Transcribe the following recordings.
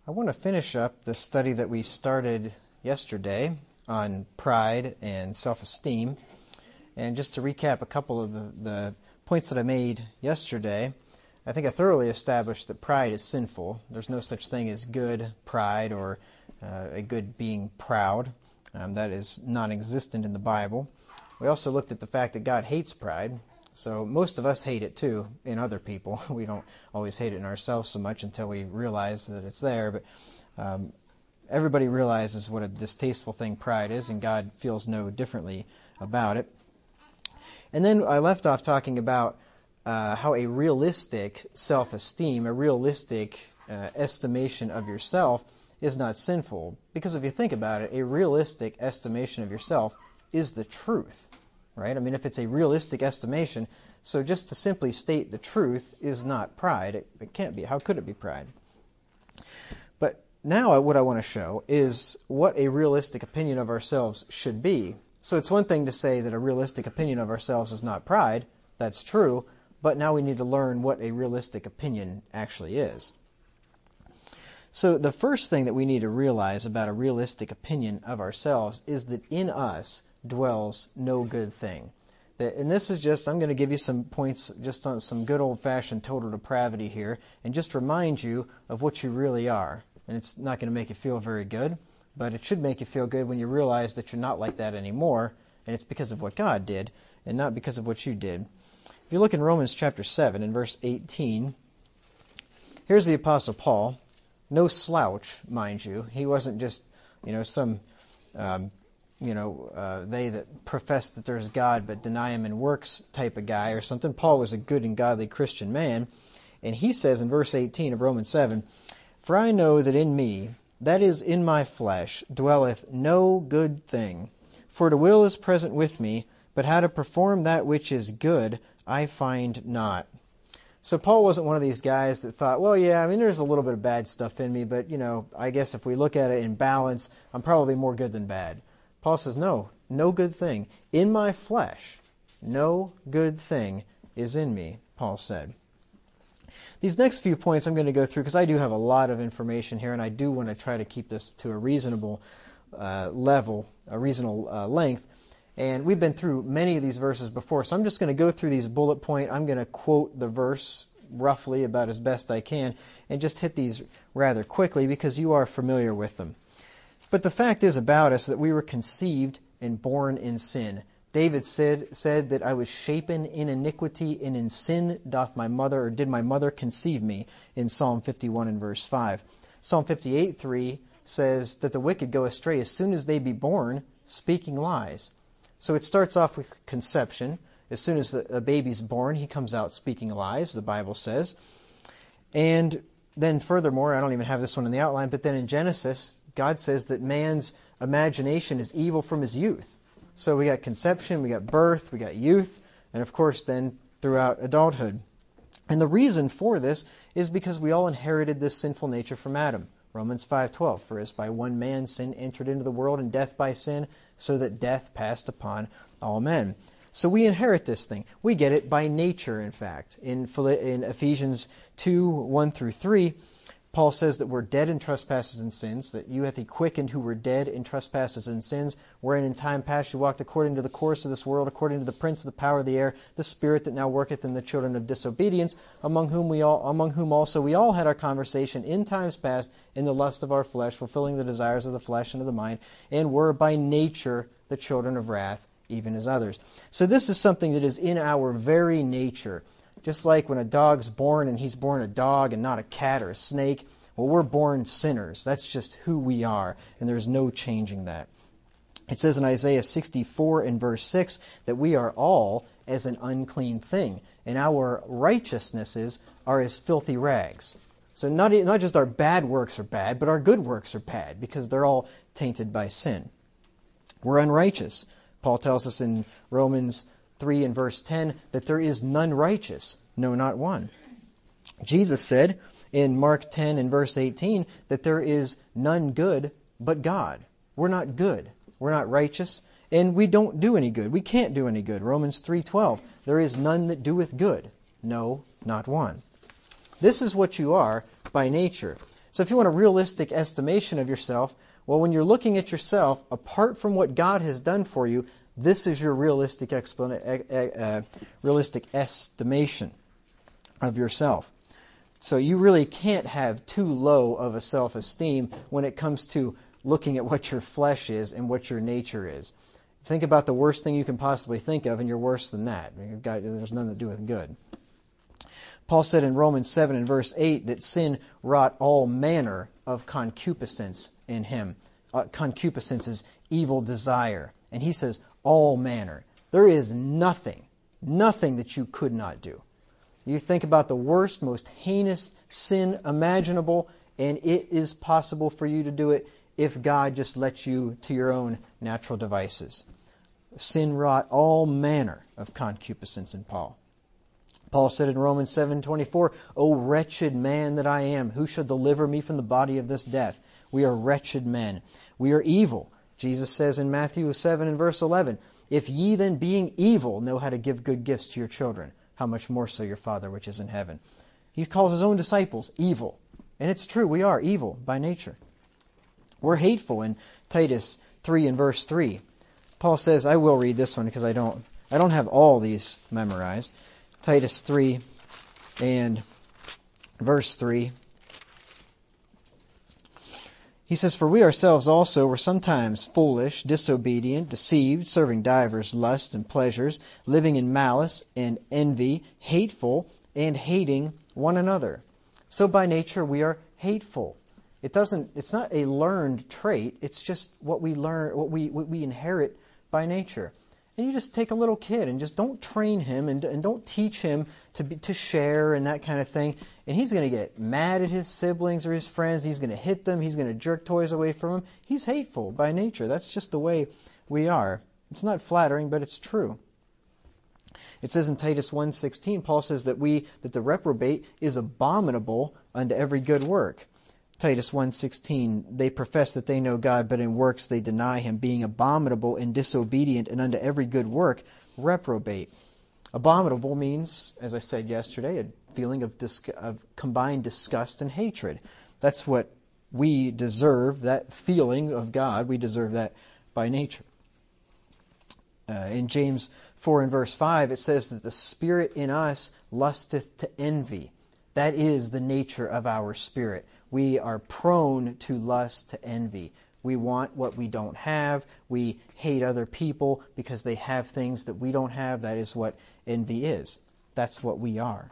I want to finish up the study that we started yesterday on pride and self-esteem. And just to recap a couple of the points that I made yesterday, I think I thoroughly established that pride is sinful. There's no such thing as good pride or a good being proud. That is non-existent in the Bible. We also looked at the fact that God hates pride. So most of us hate it too in other people. We don't always hate it in ourselves so much until we realize that it's there. But everybody realizes what a distasteful thing pride is, and God feels no differently about it. And then I left off talking about how a realistic self-esteem, a realistic estimation of yourself is not sinful. Because if you think about it, a realistic estimation of yourself is the truth. Right? I mean, if it's a realistic estimation, so just to simply state the truth is not pride. It can't be. How could it be pride? But now what I want to show is what a realistic opinion of ourselves should be. So it's one thing to say that a realistic opinion of ourselves is not pride. That's true. But now we need to learn what a realistic opinion actually is. So the first thing that we need to realize about a realistic opinion of ourselves is that in us dwells no good thing. And this is just, I'm going to give you some points just on some good old-fashioned total depravity here, and just remind you of what you really are. And it's not going to make you feel very good, but it should make you feel good when you realize that you're not like that anymore, and it's because of what God did, and not because of what you did. If you look in Romans chapter 7 and verse 18, here's the Apostle Paul. No slouch, mind you. He wasn't just, some... they that profess that there's God but deny Him in works type of guy or something. Paul was a good and godly Christian man. And he says in verse 18 of Romans 7, "For I know that in me, that is in my flesh, dwelleth no good thing. For the will is present with me, but how to perform that which is good I find not." So Paul wasn't one of these guys that thought, well, yeah, there's a little bit of bad stuff in me, but, I guess if we look at it in balance, I'm probably more good than bad. Paul says, no good thing. In my flesh, no good thing is in me, Paul said. These next few points I'm going to go through because I do have a lot of information here, and I do want to try to keep this to a reasonable level, a reasonable length. And we've been through many of these verses before, so I'm just going to go through these bullet point. I'm going to quote the verse roughly about as best I can and just hit these rather quickly because you are familiar with them. But the fact is about us that we were conceived and born in sin. David said that I was shapen in iniquity, and in sin did my mother conceive me, in Psalm 51 and verse 5. Psalm 58:3 says that the wicked go astray as soon as they be born, speaking lies. So it starts off with conception. As soon as a baby's born, he comes out speaking lies, the Bible says. And then furthermore, I don't even have this one in the outline, but then in Genesis, God says that man's imagination is evil from his youth. So we got conception, we got birth, we got youth, and of course then throughout adulthood. And the reason for this is because we all inherited this sinful nature from Adam. Romans 5:12, "For as by one man sin entered into the world, and death by sin, so that death passed upon all men." So we inherit this thing. We get it by nature, in fact. In Ephesians 2:1-3, Paul says that we're dead in trespasses and sins, that you hath he quickened who were dead in trespasses and sins, wherein in time past you walked according to the course of this world, according to the prince of the power of the air, the spirit that now worketh in the children of disobedience, among whom also we all had our conversation in times past in the lust of our flesh, fulfilling the desires of the flesh and of the mind, and were by nature the children of wrath, even as others. So this is something that is in our very nature. Just like when a dog's born and he's born a dog and not a cat or a snake, well, we're born sinners. That's just who we are, and there's no changing that. It says in Isaiah 64 and verse 6 that we are all as an unclean thing, and our righteousnesses are as filthy rags. So not just our bad works are bad, but our good works are bad, because they're all tainted by sin. We're unrighteous. Paul tells us in Romans 3 and verse 10 that there is none righteous, no, not one. Jesus said in Mark 10 and verse 18 that there is none good but God. We're not good. We're not righteous. And we don't do any good. We can't do any good. Romans 3:12, there is none that doeth good. No, not one. This is what you are by nature. So if you want a realistic estimation of yourself, well, when you're looking at yourself, apart from what God has done for you, this is your realistic estimation of yourself. So you really can't have too low of a self-esteem when it comes to looking at what your flesh is and what your nature is. Think about the worst thing you can possibly think of, and you're worse than that. There's nothing to do with good. Paul said in Romans 7 and verse 8 that sin wrought all manner of concupiscence in him. Concupiscence is evil desire. And he says all manner. There is nothing that you could not do. You think about the worst, most heinous sin imaginable, and it is possible for you to do it if God just lets you to your own natural devices. Sin wrought all manner of concupiscence in Paul. Paul said in Romans 7:24, O wretched man that I am, who shall deliver me from the body of this death? We are wretched men. We are evil. Jesus says in Matthew 7 and verse 11, If ye then being evil know how to give good gifts to your children, how much more so your Father which is in heaven. He calls his own disciples evil. And it's true, we are evil by nature. We're hateful in Titus 3 and verse 3. Paul says, I will read this one because I don't have all these memorized. Titus 3 and verse 3. He says, For we ourselves also were sometimes foolish, disobedient, deceived, serving divers lusts and pleasures, living in malice and envy, hateful, and hating one another. So by nature we are hateful. It's not a learned trait, it's just what we learn, what we inherit by nature. And you just take a little kid and just don't train him and don't teach him to share and that kind of thing. And he's going to get mad at his siblings or his friends. He's going to hit them. He's going to jerk toys away from them. He's hateful by nature. That's just the way we are. It's not flattering, but it's true. It says in Titus 1:16, Paul says that the reprobate is abominable unto every good work. Titus 1:16, they profess that they know God, but in works they deny Him, being abominable and disobedient, and unto every good work reprobate. Abominable means, as I said yesterday, a feeling of combined disgust and hatred. That's what we deserve, that feeling of God. We deserve that by nature. In James 4 and verse 5, it says that the spirit in us lusteth to envy. That is the nature of our spirit. We are prone to lust, to envy. We want what we don't have. We hate other people because they have things that we don't have. That is what envy is. That's what we are.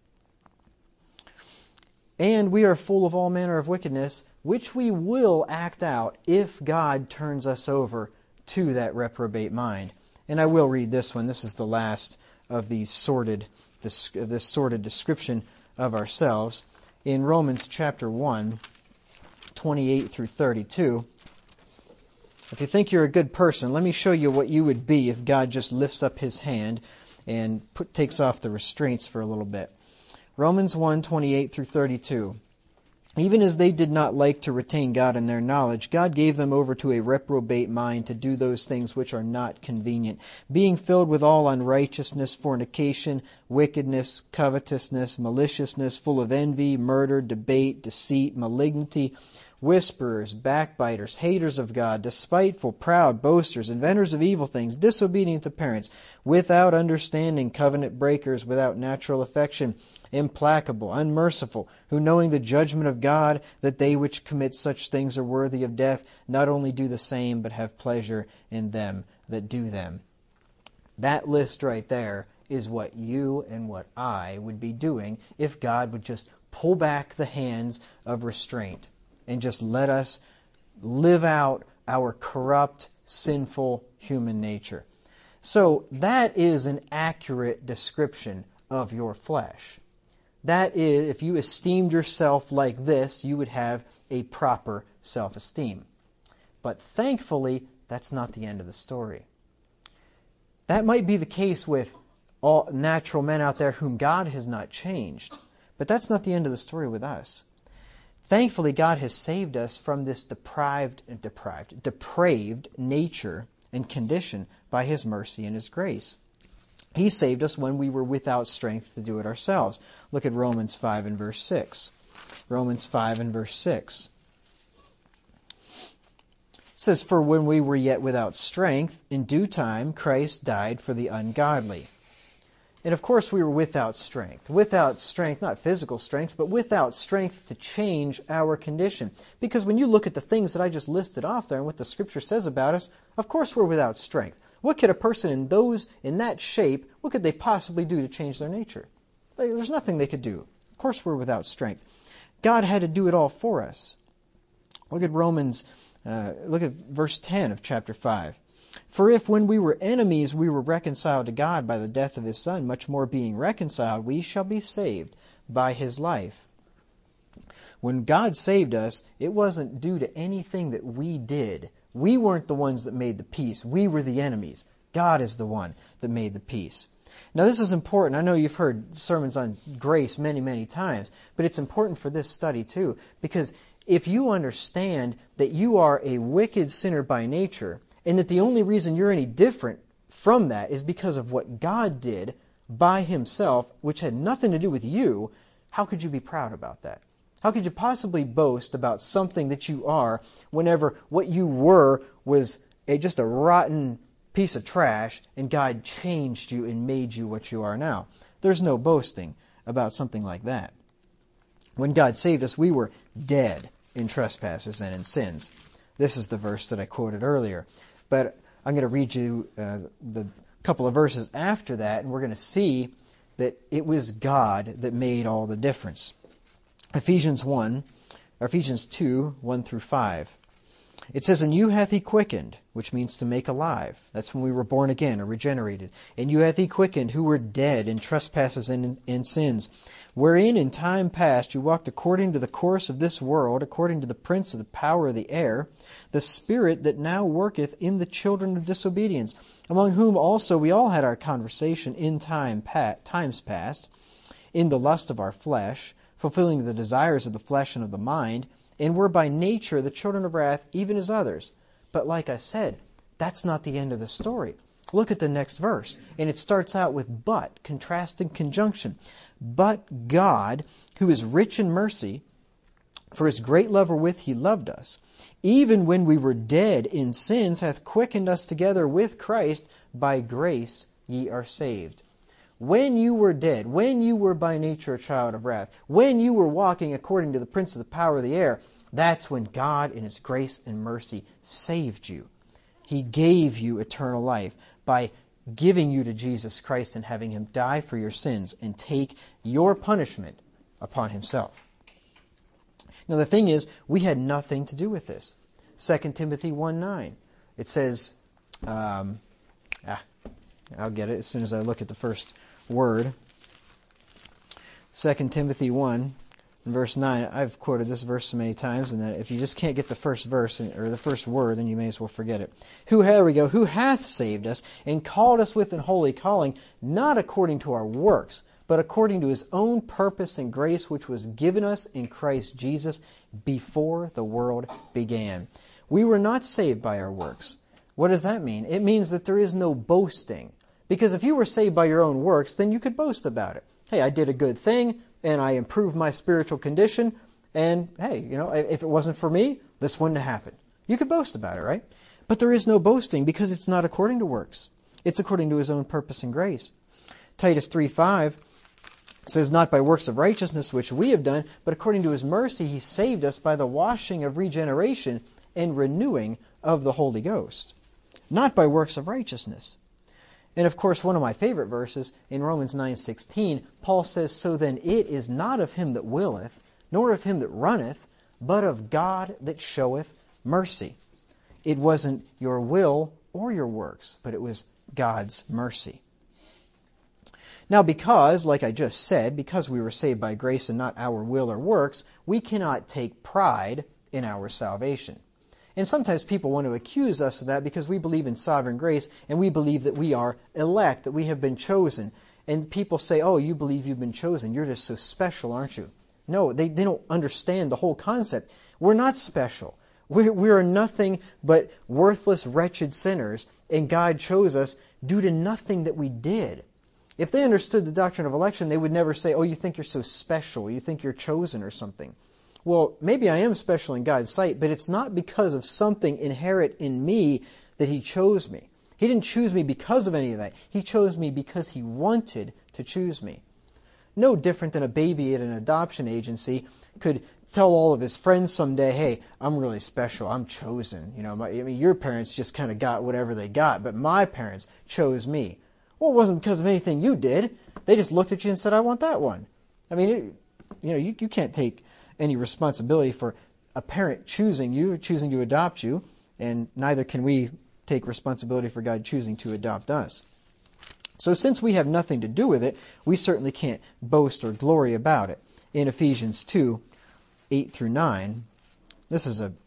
And we are full of all manner of wickedness, which we will act out if God turns us over to that reprobate mind. And I will read this one. This is the last of this sordid description of ourselves. In Romans chapter 1, 28 through 32, if you think you're a good person, let me show you what you would be if God just lifts up His hand and takes off the restraints for a little bit. Romans 1, 28 through 32. Even as they did not like to retain God in their knowledge, God gave them over to a reprobate mind to do those things which are not convenient, being filled with all unrighteousness, fornication, wickedness, covetousness, maliciousness, full of envy, murder, debate, deceit, malignity, whisperers, backbiters, haters of God, despiteful, proud, boasters, inventors of evil things, disobedient to parents, without understanding, covenant breakers, without natural affection, implacable, unmerciful, who knowing the judgment of God, that they which commit such things are worthy of death, not only do the same, but have pleasure in them that do them. That list right there is what you and what I would be doing if God would just pull back the hands of restraint and just let us live out our corrupt, sinful human nature. So that is an accurate description of your flesh. That is, if you esteemed yourself like this, you would have a proper self-esteem. But thankfully, that's not the end of the story. That might be the case with all natural men out there whom God has not changed. But that's not the end of the story with us. Thankfully, God has saved us from this depraved nature and condition by His mercy and His grace. He saved us when we were without strength to do it ourselves. Look at Romans 5 and verse 6. Romans 5 and verse 6. It says, "For when we were yet without strength, in due time Christ died for the ungodly." And of course we were without strength. Without strength, not physical strength, but without strength to change our condition. Because when you look at the things that I just listed off there and what the Scripture says about us, of course we're without strength. What could a person in that shape, what could they possibly do to change their nature? There's nothing they could do. Of course we're without strength. God had to do it all for us. Look at look at verse 10 of chapter 5. "For if when we were enemies we were reconciled to God by the death of His Son, much more being reconciled, we shall be saved by His life." When God saved us, it wasn't due to anything that we did. We weren't the ones that made the peace. We were the enemies. God is the one that made the peace. Now this is important. I know you've heard sermons on grace many, many times, but it's important for this study too, because if you understand that you are a wicked sinner by nature, and that the only reason you're any different from that is because of what God did by Himself, which had nothing to do with you, how could you be proud about that? How could you possibly boast about something that you are whenever what you were was just a rotten piece of trash and God changed you and made you what you are now? There's no boasting about something like that. When God saved us, we were dead in trespasses and in sins. This is the verse that I quoted earlier. But I'm going to read you the couple of verses after that, and we're going to see that it was God that made all the difference. Ephesians 2, 1 through 5. It says, "And you hath He quickened," which means to make alive. That's when we were born again or regenerated. "And you hath He quickened, who were dead in trespasses and in sins, wherein in time past you walked according to the course of this world, according to the prince of the power of the air, the spirit that now worketh in the children of disobedience, among whom also we all had our conversation in times past, in the lust of our flesh, fulfilling the desires of the flesh and of the mind, and were by nature the children of wrath, even as others." But like I said, that's not the end of the story. Look at the next verse, and it starts out with "but," contrasting conjunction. "But God, who is rich in mercy, for His great love wherewith He loved us, even when we were dead in sins, hath quickened us together with Christ. By grace ye are saved." When you were dead, when you were by nature a child of wrath, when you were walking according to the prince of the power of the air, that's when God in His grace and mercy saved you. He gave you eternal life by giving you to Jesus Christ and having Him die for your sins and take your punishment upon Himself. Now the thing is, we had nothing to do with this. 2 Timothy 1:9. It says, I'll get it as soon as I look at the first word. 2 Timothy 1, verse 9. I've quoted this verse so many times, and that if you just can't get the first verse or the first word, then you may as well forget it. Who hath saved us and called us with an holy calling, not according to our works, but according to His own purpose and grace, which was given us in Christ Jesus before the world began. We were not saved by our works. What does that mean? It means that there is no boasting. Because if you were saved by your own works, then you could boast about it. Hey, I did a good thing, and I improved my spiritual condition, and hey, if it wasn't for me, this wouldn't have happened. You could boast about it, right? But there is no boasting because it's not according to works. It's according to His own purpose and grace. Titus 3:5 says, "Not by works of righteousness which we have done, but according to His mercy He saved us by the washing of regeneration and renewing of the Holy Ghost." Not by works of righteousness. And of course, one of my favorite verses in Romans 9:16, Paul says, "So then it is not of him that willeth, nor of him that runneth, but of God that showeth mercy." It wasn't your will or your works, but it was God's mercy. Now because, like I just said, because we were saved by grace and not our will or works, we cannot take pride in our salvation. And sometimes people want to accuse us of that because we believe in sovereign grace and we believe that we are elect, that we have been chosen. And people say, "Oh, you believe you've been chosen. You're just so special, aren't you?" No, they don't understand the whole concept. We're not special. We are nothing but worthless, wretched sinners, and God chose us due to nothing that we did. If they understood the doctrine of election, they would never say, oh, you think you're so special, you think you're chosen or something. Well, maybe I am special in God's sight, but it's not because of something inherent in me that He chose me. He didn't choose me because of any of that. He chose me because He wanted to choose me. No different than a baby at an adoption agency could tell all of his friends someday, hey, I'm really special, I'm chosen. Your parents just kind of got whatever they got, but my parents chose me. Well, it wasn't because of anything you did. They just looked at you and said, I want that one. You can't take any responsibility for a parent choosing you, choosing to adopt you, and neither can we take responsibility for God choosing to adopt us. So since we have nothing to do with it, we certainly can't boast or glory about it. In Ephesians 2, 8 through 9, this is a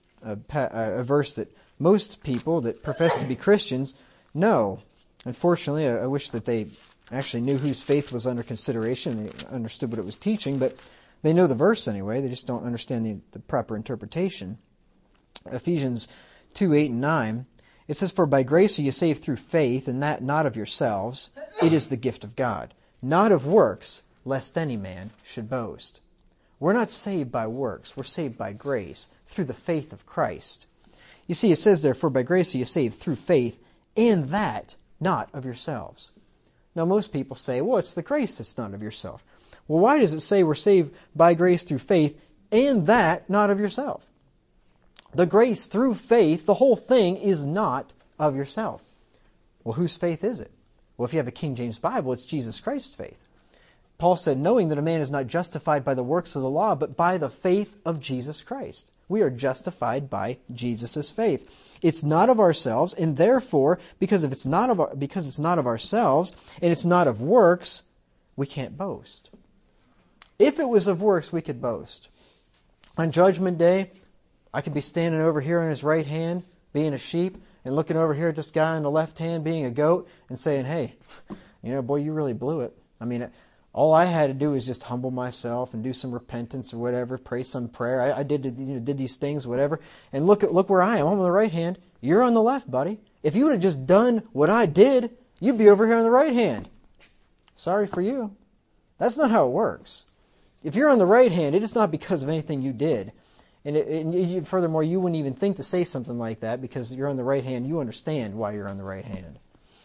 verse that most people that profess to be Christians know. Unfortunately, I wish that they actually knew whose faith was under consideration. They understood what it was teaching, but they know the verse anyway. They just don't understand the proper interpretation. Ephesians 2, 8 and 9, it says, For by grace are you saved through faith, and that not of yourselves. It is the gift of God, not of works, lest any man should boast. We're not saved by works. We're saved by grace, through the faith of Christ. You see, it says there, For by grace are you saved through faith, and that not of yourselves. Now, most people say, well, it's the grace that's not of yourself. Well, why does it say we're saved by grace through faith, and that not of yourself? The grace through faith, the whole thing is not of yourself. Well, whose faith is it? Well, if you have a King James Bible, it's Jesus Christ's faith. Paul said, knowing that a man is not justified by the works of the law, but by the faith of Jesus Christ. We are justified by Jesus' faith. It's not of ourselves, and therefore, because it's not of ourselves, and it's not of works, we can't boast. If it was of works, we could boast. On Judgment Day, I could be standing over here on his right hand, being a sheep, and looking over here at this guy on the left hand, being a goat, and saying, hey, boy, you really blew it. All I had to do was just humble myself and do some repentance or whatever, pray some prayer. I did these things, whatever. And look where I am. I'm on the right hand. You're on the left, buddy. If you would have just done what I did, you'd be over here on the right hand. Sorry for you. That's not how it works. If you're on the right hand, it is not because of anything you did. And furthermore, you wouldn't even think to say something like that because you're on the right hand. You understand why you're on the right hand.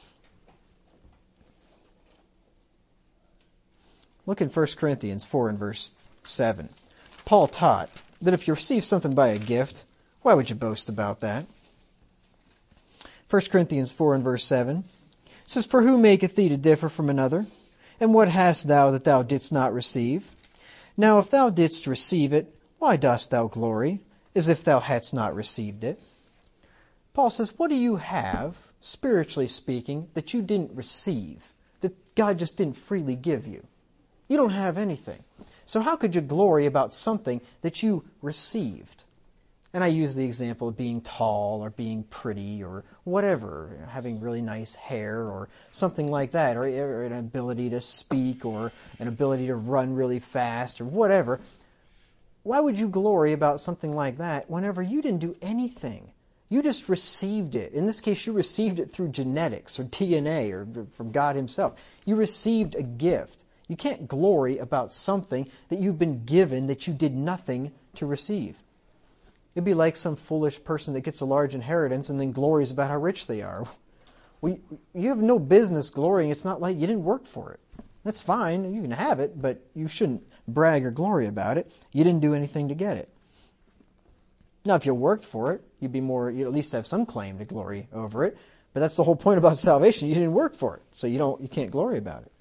Look in 1 Corinthians 4 and verse 7. Paul taught that if you receive something by a gift, why would you boast about that? 1 Corinthians 4 and verse 7 says, For who maketh thee to differ from another? And what hast thou that thou didst not receive? Now if thou didst receive it, why dost thou glory, as if thou hadst not received it? Paul says, what do you have, spiritually speaking, that you didn't receive, that God just didn't freely give you? You don't have anything. So how could you glory about something that you received? And I use the example of being tall or being pretty or whatever, having really nice hair or something like that, or an ability to speak or an ability to run really fast or whatever. Why would you glory about something like that whenever you didn't do anything? You just received it. In this case, you received it through genetics or DNA or from God Himself. You received a gift. You can't glory about something that you've been given that you did nothing to receive. It'd be like some foolish person that gets a large inheritance and then glories about how rich they are. Well, you have no business glorying. It's not like you didn't work for it. That's fine. You can have it, but you shouldn't brag or glory about it. You didn't do anything to get it. Now, if you worked for it, you'd at least have some claim to glory over it. But that's the whole point about salvation. You didn't work for it, so you can't glory about it.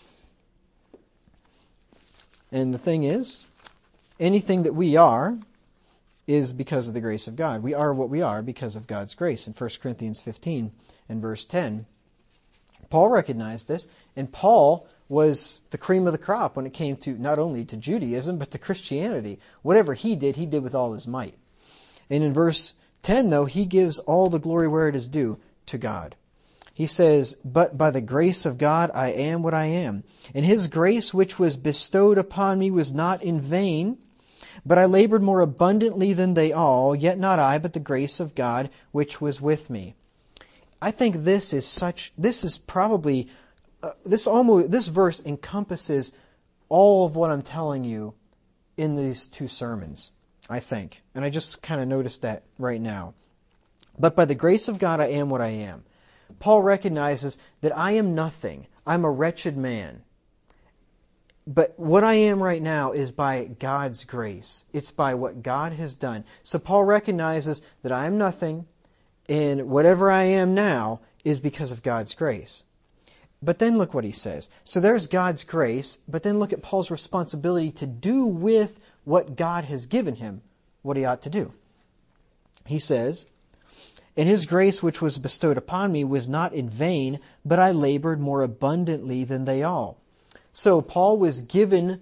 And the thing is, anything that we are is because of the grace of God. We are what we are because of God's grace. In 1 Corinthians 15 and verse 10, Paul recognized this, and Paul was the cream of the crop when it came to not only to Judaism, but to Christianity. Whatever he did with all his might. And in verse 10, though, he gives all the glory where it is due to God. He says, But by the grace of God I am what I am. And His grace which was bestowed upon me was not in vain, but I labored more abundantly than they all, yet not I, but the grace of God which was with me. I think this is probably this verse encompasses all of what I'm telling you in these two sermons, I think. And I just kind of noticed that right now. But by the grace of God, I am what I am. Paul recognizes that I am nothing. I'm a wretched man. But what I am right now is by God's grace. It's by what God has done. So Paul recognizes that I am nothing, and whatever I am now is because of God's grace. But then look what he says. So there's God's grace, but then look at Paul's responsibility to do with what God has given him what he ought to do. He says, "And his grace which was bestowed upon me was not in vain, but I labored more abundantly than they all." So Paul was given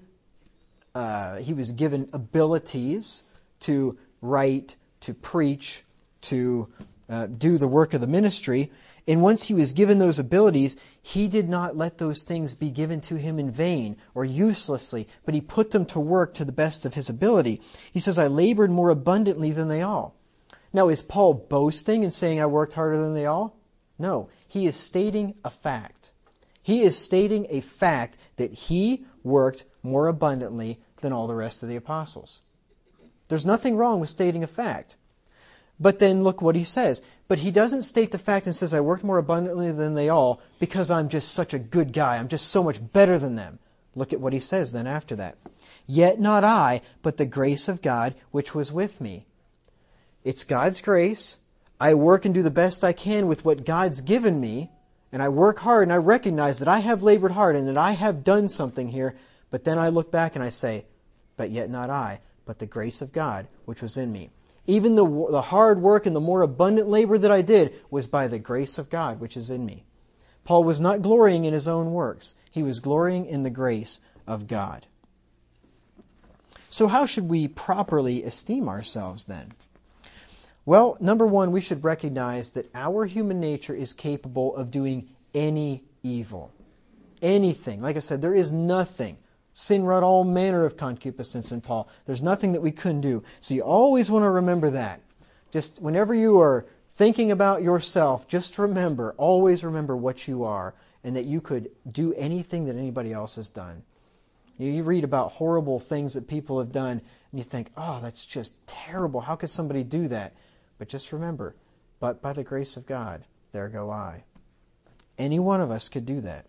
abilities to write, to preach, to do the work of the ministry. And once he was given those abilities, he did not let those things be given to him in vain or uselessly, but he put them to work to the best of his ability. He says, "I labored more abundantly than they all." Now, is Paul boasting and saying, "I worked harder than they all"? No, he is stating a fact. He is stating a fact that he worked more abundantly than all the rest of the apostles. There's nothing wrong with stating a fact. But then look what he says. But he doesn't state the fact and says, "I worked more abundantly than they all because I'm just such a good guy. I'm just so much better than them." Look at what he says then after that. "Yet not I, but the grace of God which was with me." It's God's grace. I work and do the best I can with what God's given me. And I work hard and I recognize that I have labored hard and that I have done something here. But then I look back and I say, "But yet not I, but the grace of God which was in me." Even the hard work and the more abundant labor that I did was by the grace of God which is in me. Paul was not glorying in his own works. He was glorying in the grace of God. So how should we properly esteem ourselves then? Well, number one, we should recognize that our human nature is capable of doing any evil. Anything. Like I said, there is nothing. Sin wrought all manner of concupiscence in Paul. There's nothing that we couldn't do. So you always want to remember that. Just whenever you are thinking about yourself, just remember, always remember what you are and that you could do anything that anybody else has done. You read about horrible things that people have done and you think, "Oh, that's just terrible. How could somebody do that?" But just remember, but by the grace of God, there go I. Any one of us could do that.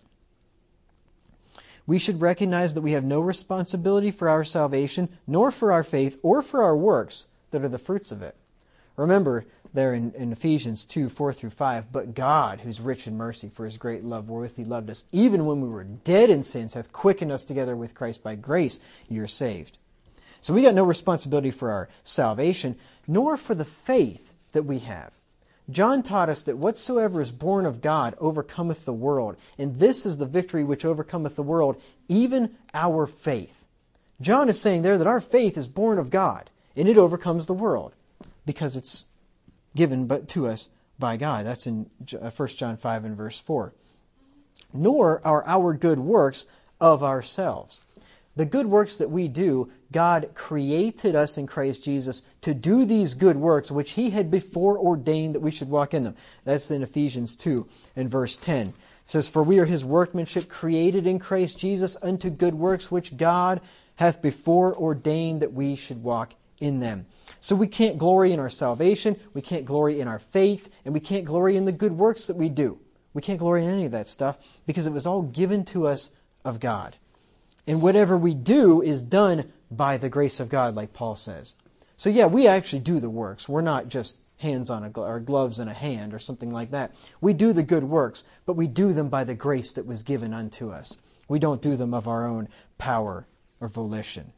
We should recognize that we have no responsibility for our salvation, nor for our faith, or for our works that are the fruits of it. Remember there in Ephesians 2, 4 through 5, "But God, who's rich in mercy, for his great love wherewith he loved us, even when we were dead in sins, hath quickened us together with Christ. By grace you are saved." So we got no responsibility for our salvation, nor for the faith that we have. John taught us that whatsoever is born of God overcometh the world, and this is the victory which overcometh the world, even our faith. John is saying there that our faith is born of God, and it overcomes the world, because it's given but to us by God. That's in 1 John 5 and verse 4. Nor are our good works of ourselves. The good works that we do, God created us in Christ Jesus to do these good works, which He had before ordained that we should walk in them. That's in Ephesians 2 and verse 10. It says, "For we are His workmanship, created in Christ Jesus unto good works, which God hath before ordained that we should walk in them." So we can't glory in our salvation, we can't glory in our faith, and we can't glory in the good works that we do. We can't glory in any of that stuff because it was all given to us of God. And whatever we do is done by the grace of God, like Paul says. So yeah, we actually do the works. We're not just hands on or gloves in a hand or something like that. We do the good works, but we do them by the grace that was given unto us. We don't do them of our own power or volition.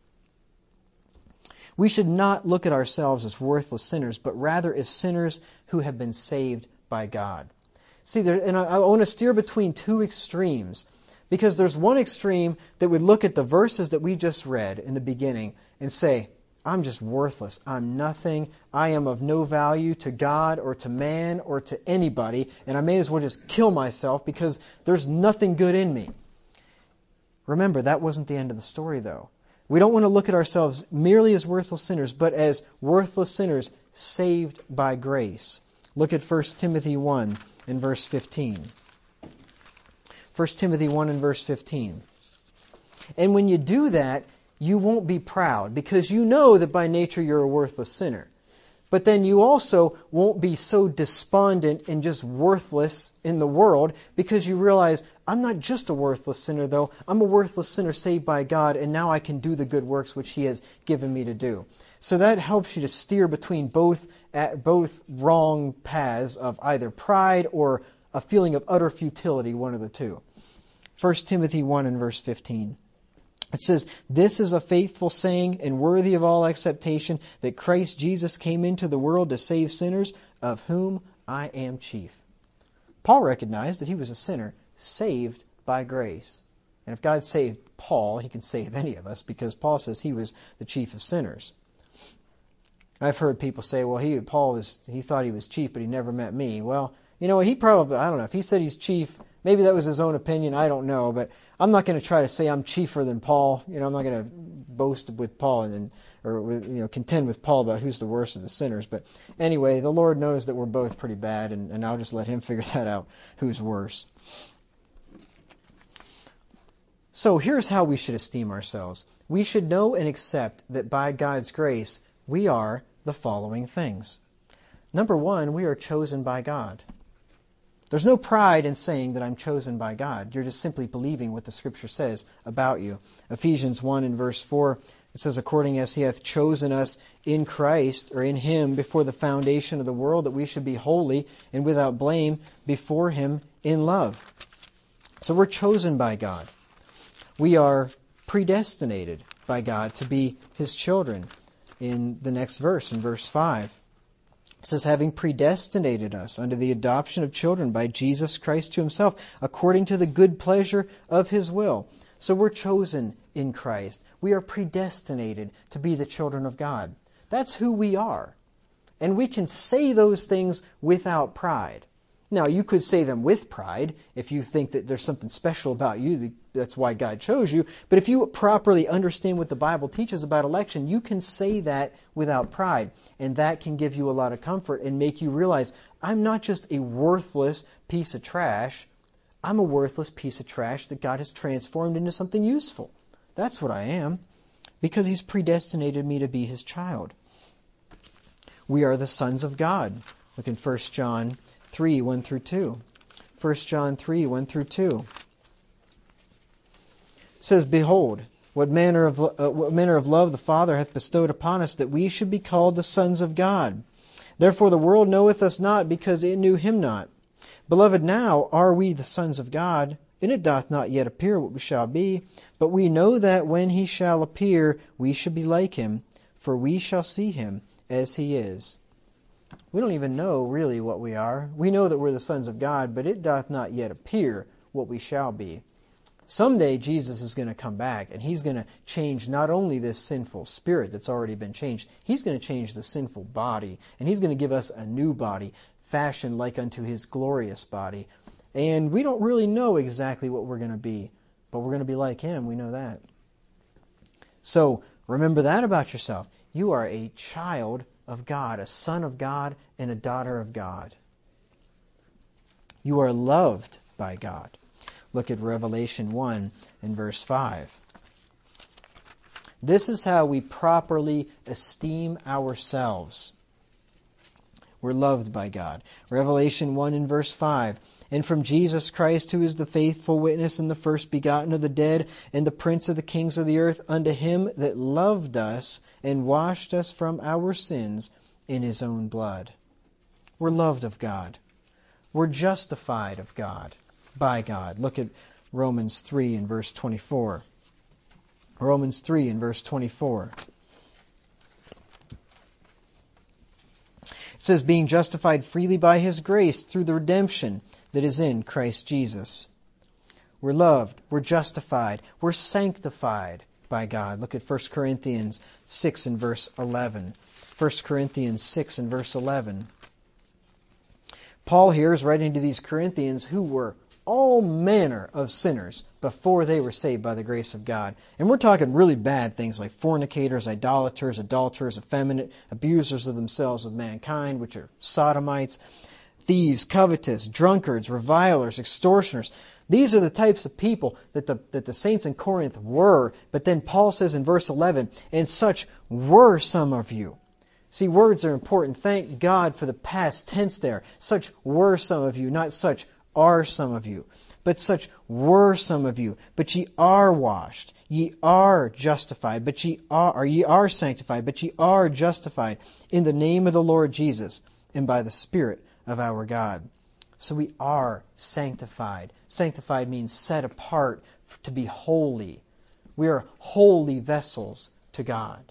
We should not look at ourselves as worthless sinners, but rather as sinners who have been saved by God. See, and I want to steer between two extremes. Because there's one extreme that would look at the verses that we just read in the beginning and say, "I'm just worthless. I'm nothing. I am of no value to God or to man or to anybody, and I may as well just kill myself because there's nothing good in me." Remember, that wasn't the end of the story, though. We don't want to look at ourselves merely as worthless sinners, but as worthless sinners saved by grace. Look at 1 Timothy 1 and verse 15. 1 Timothy 1 and verse 15. And when you do that, you won't be proud because you know that by nature you're a worthless sinner. But then you also won't be so despondent and just worthless in the world because you realize, I'm not just a worthless sinner though, I'm a worthless sinner saved by God, and now I can do the good works which He has given me to do. So that helps you to steer between both wrong paths of either pride or a feeling of utter futility, one of the two. 1 Timothy 1 and verse 15. It says, "This is a faithful saying and worthy of all acceptation, that Christ Jesus came into the world to save sinners, of whom I am chief." Paul recognized that he was a sinner saved by grace. And if God saved Paul, He can save any of us, because Paul says he was the chief of sinners. I've heard people say, well, he thought he was chief, but he never met me. Well, you know what, I don't know, if he said he's chief, maybe that was his own opinion, I don't know, but I'm not going to try to say I'm chiefer than Paul. I'm not going to boast with Paul or contend with Paul about who's the worst of the sinners. But anyway, the Lord knows that we're both pretty bad, and I'll just let Him figure that out, who's worse. So here's how we should esteem ourselves. We should know and accept that by God's grace, we are the following things. Number one, we are chosen by God. There's no pride in saying that I'm chosen by God. You're just simply believing what the Scripture says about you. Ephesians 1 and verse 4, it says, "According as He hath chosen us in Christ," or in Him, "before the foundation of the world, that we should be holy and without blame before Him in love." So we're chosen by God. We are predestinated by God to be His children. In the next verse, in verse 5. It says, "Having predestinated us unto the adoption of children by Jesus Christ to Himself, according to the good pleasure of His will." So we're chosen in Christ. We are predestinated to be the children of God. That's who we are. And we can say those things without pride. Now, you could say them with pride if you think that there's something special about you. That's why God chose you. But if you properly understand what the Bible teaches about election, you can say that without pride. And that can give you a lot of comfort and make you realize, I'm not just a worthless piece of trash. I'm a worthless piece of trash that God has transformed into something useful. That's what I am, because He's predestinated me to be His child. We are the sons of God. Look in 1 John 3, 1 through 2. 1 John 3, 1 through 2. It says, "Behold, what manner of love the Father hath bestowed upon us, that we should be called the sons of God. Therefore the world knoweth us not, because it knew Him not. Beloved, now are we the sons of God, and it doth not yet appear what we shall be. But we know that when He shall appear, we shall be like Him, for we shall see Him as He is." We don't even know really what we are. We know that we're the sons of God, but it doth not yet appear what we shall be. Someday Jesus is going to come back, and He's going to change not only this sinful spirit that's already been changed, He's going to change the sinful body, and He's going to give us a new body, fashioned like unto His glorious body. And we don't really know exactly what we're going to be, but we're going to be like Him, we know that. So remember that about yourself. You are a child of God, a son of God, and a daughter of God. You are loved by God. Look at Revelation 1 and verse 5. This is how we properly esteem ourselves. We're loved by God. Revelation 1 and verse 5. "And from Jesus Christ, who is the faithful witness and the first begotten of the dead, and the prince of the kings of the earth, unto Him that loved us and washed us from our sins in His own blood." We're loved of God. We're justified of God, by God. Look at Romans 3 and verse 24. Romans 3 and verse 24. It says, "Being justified freely by His grace through the redemption that is in Christ Jesus." We're loved. We're justified. We're sanctified by God. Look at 1 Corinthians 6 and verse 11. 1 Corinthians 6 and verse 11. Paul here is writing to these Corinthians who were all manner of sinners before they were saved by the grace of God. And we're talking really bad things like fornicators, idolaters, adulterers, effeminate, abusers of themselves with mankind, which are sodomites, thieves, covetous, drunkards, revilers, extortioners. These are the types of people that the saints in Corinth were. But then Paul says in verse 11, and such were some of you. See, words are important. Thank God for the past tense there. Such were some of you, not such are some of you. But such were some of you. But ye are washed. Ye are justified. But ye are sanctified. But ye are justified in the name of the Lord Jesus and by the Spirit of our God. So we are sanctified. Sanctified means set apart to be holy. We are holy vessels to God.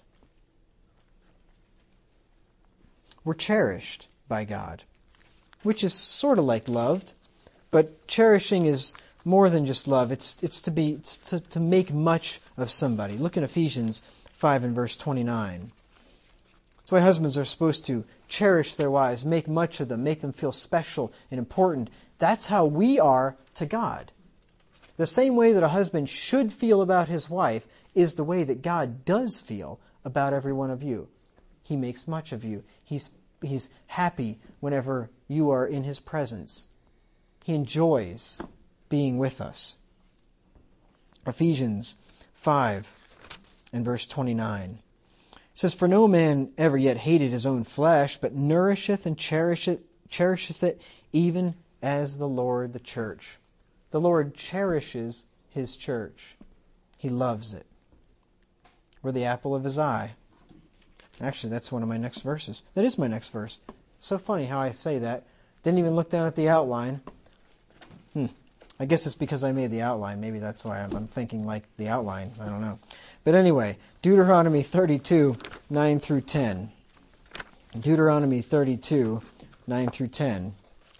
We're cherished by God, which is sort of like loved, but cherishing is more than just love. It's to make much of somebody. Look in Ephesians 5 and verse 29. That's why husbands are supposed to cherish their wives, make much of them, make them feel special and important. That's how we are to God. The same way that a husband should feel about his wife is the way that God does feel about every one of you. He makes much of you. He's happy whenever you are in His presence. He enjoys being with us. Ephesians 5 and verse 29. It says, for no man ever yet hated his own flesh, but nourisheth and cherisheth it, even as the Lord the church. The Lord cherishes His church. He loves it. We're the apple of His eye. Actually, that's one of my next verses. That is my next verse. So funny how I say that. Didn't even look down at the outline. I guess it's because I made the outline. Maybe that's why I'm thinking like the outline. I don't know. But anyway, Deuteronomy 32, 9 through 10. Deuteronomy 32, 9 through 10.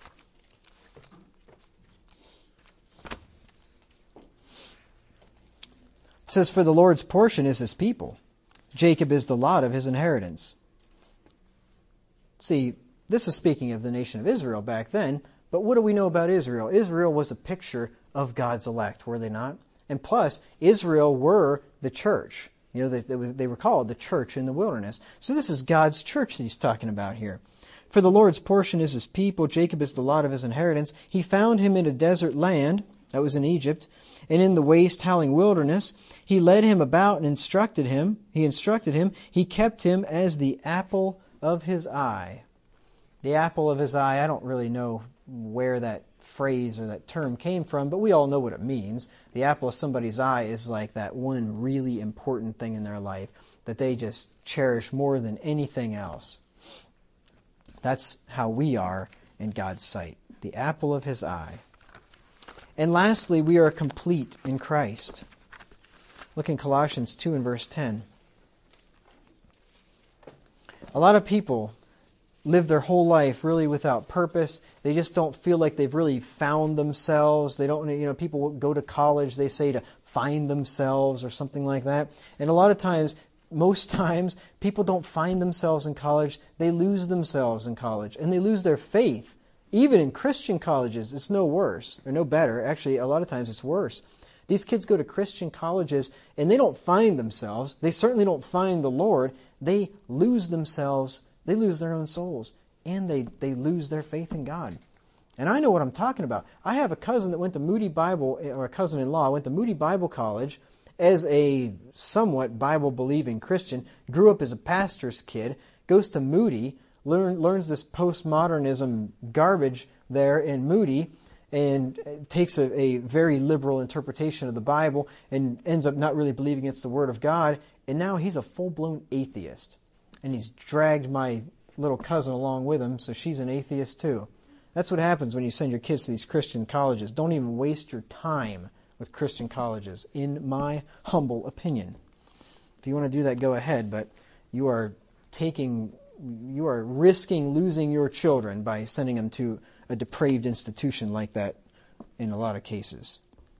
It says, for the Lord's portion is His people. Jacob is the lot of His inheritance. See, this is speaking of the nation of Israel back then, but what do we know about Israel? Israel was a picture of God's elect, were they not? And plus, Israel were the church. You know, they were called the church in the wilderness. So this is God's church that He's talking about here. For the Lord's portion is His people. Jacob is the lot of His inheritance. He found him in a desert land, that was in Egypt, and in the waste howling wilderness. He led him about and instructed him. He kept him as the apple of His eye. The apple of His eye, I don't really know where that phrase or that term came from, but we all know what it means. The apple of somebody's eye is like that one really important thing in their life that they just cherish more than anything else. That's how we are in God's sight. The apple of His eye. And lastly, we are complete in Christ. Look in Colossians 2 and verse 10. A lot of people live their whole life really without purpose. They just don't feel like they've really found themselves. They don't, people go to college, they say to find themselves or something like that. And a lot of times, most times, people don't find themselves in college. They lose themselves in college. And they lose their faith. Even in Christian colleges, it's no worse, or no better. Actually, a lot of times it's worse. These kids go to Christian colleges and they don't find themselves. They certainly don't find the Lord. They lose themselves. They lose their own souls. And they lose their faith in God. And I know what I'm talking about. I have a cousin that went to Moody Bible, or a cousin-in-law, went to Moody Bible College as a somewhat Bible-believing Christian, grew up as a pastor's kid, goes to Moody, learns this postmodernism garbage there in Moody, and takes a very liberal interpretation of the Bible and ends up not really believing it's the Word of God, and now he's a full-blown atheist. And he's dragged my little cousin along with him, so she's an atheist too. That's what happens when you send your kids to these Christian colleges. Don't even waste your time with Christian colleges, in my humble opinion. If you want to do that, go ahead, but you are risking losing your children by sending them to a depraved institution like that in a lot of cases.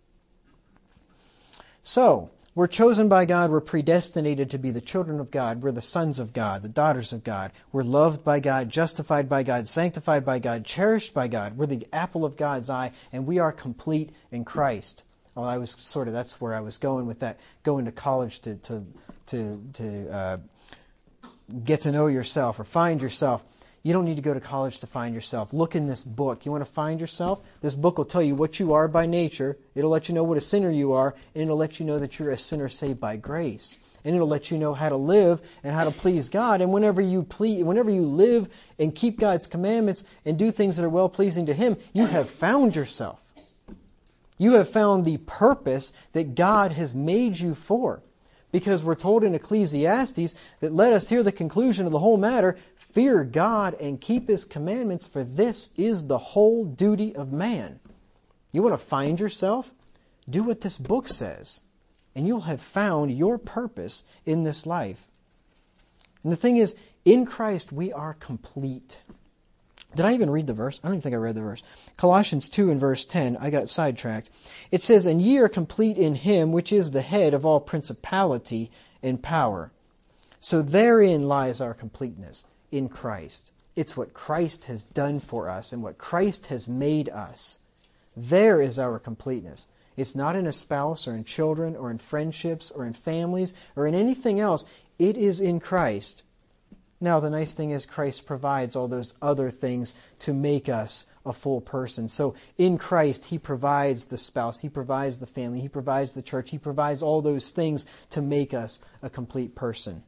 So, we're chosen by God. We're predestinated to be the children of God. We're the sons of God, the daughters of God. We're loved by God, justified by God, sanctified by God, cherished by God. We're the apple of God's eye, and we are complete in Christ. Well, that's where I was going with that, going to college to get to know yourself or find yourself. You don't need to go to college to find yourself. Look in this book. You want to find yourself? This book will tell you what you are by nature. It'll let you know what a sinner you are, and it'll let you know that you're a sinner saved by grace. And it'll let you know how to live and how to please God. And whenever you live and keep God's commandments and do things that are well-pleasing to Him, you have found yourself. You have found the purpose that God has made you for. Because we're told in Ecclesiastes that let us hear the conclusion of the whole matter, fear God and keep His commandments, for this is the whole duty of man. You want to find yourself? Do what this book says, and you'll have found your purpose in this life. And the thing is, in Christ we are complete. Did I even read the verse? I don't even think I read the verse. Colossians 2 and verse 10, I got sidetracked. It says, and ye are complete in Him, which is the head of all principality and power. So therein lies our completeness, in Christ. It's what Christ has done for us and what Christ has made us. There is our completeness. It's not in a spouse or in children or in friendships or in families or in anything else. It is in Christ. Now, the nice thing is Christ provides all those other things to make us a full person. So in Christ, He provides the spouse, He provides the family, He provides the church, He provides all those things to make us a complete person.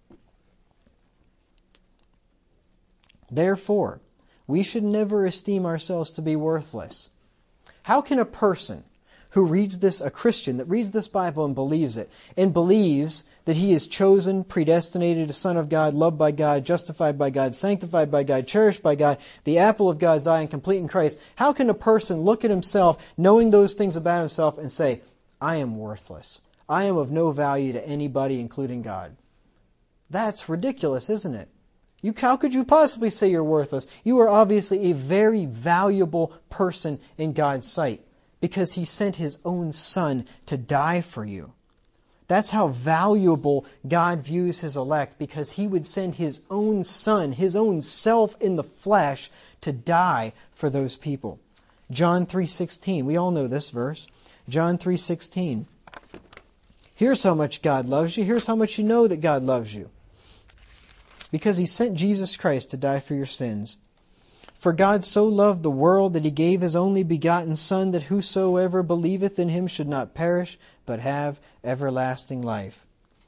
Therefore, we should never esteem ourselves to be worthless. How can a person who reads this, a Christian that reads this Bible and believes it, and believes that he is chosen, predestinated, a son of God, loved by God, justified by God, sanctified by God, cherished by God, the apple of God's eye and complete in Christ, how can a person look at himself, knowing those things about himself, and say, I am worthless. I am of no value to anybody, including God? That's ridiculous, isn't it? How could you possibly say you're worthless? You are obviously a very valuable person in God's sight, because He sent His own Son to die for you. That's how valuable God views His elect, because He would send His own Son, His own self in the flesh, to die for those people. John 3:16. We all know this verse. John 3:16. Here's how much God loves you. Here's how much you know that God loves you. Because He sent Jesus Christ to die for your sins. For God so loved the world that He gave His only begotten Son, that whosoever believeth in Him should not perish, but have everlasting life.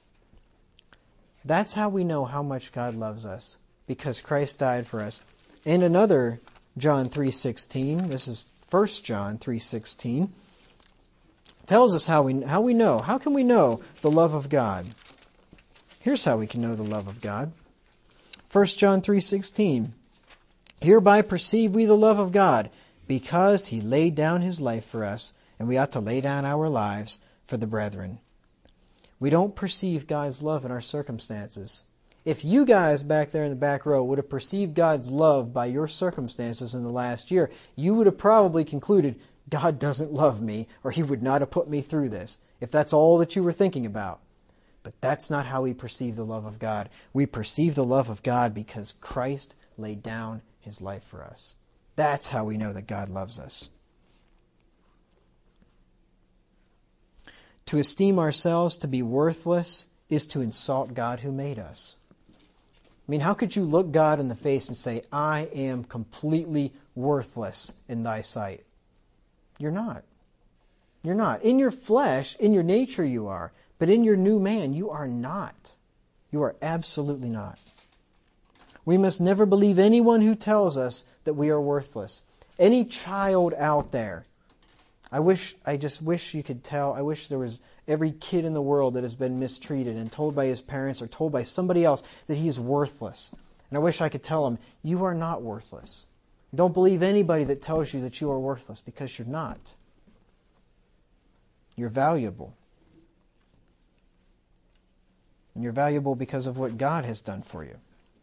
That's how we know how much God loves us, because Christ died for us. And another John 3:16, this is 1 John 3:16, tells us how we know. How can we know the love of God? Here's how we can know the love of God. 1 John 3:16. Hereby perceive we the love of God, because He laid down His life for us, and we ought to lay down our lives for the brethren. We don't perceive God's love in our circumstances. If you guys back there in the back row would have perceived God's love by your circumstances in the last year, you would have probably concluded, God doesn't love me, or He would not have put me through this, if that's all that you were thinking about. But that's not how we perceive the love of God. We perceive the love of God because Christ laid down His life for us. That's how we know that God loves us. To esteem ourselves to be worthless is to insult God who made us. I mean, how could you look God in the face and say, I am completely worthless in Thy sight? You're not. You're not. In your flesh, in your nature you are. But in your new man, you are not. You are absolutely not. We must never believe anyone who tells us that we are worthless. Any child out there, I just wish you could tell, I wish there was every kid in the world that has been mistreated and told by his parents or told by somebody else that he's worthless. And I wish I could tell him, you are not worthless. Don't believe anybody that tells you that you are worthless, because you're not. You're valuable. And you're valuable because of what God has done for you.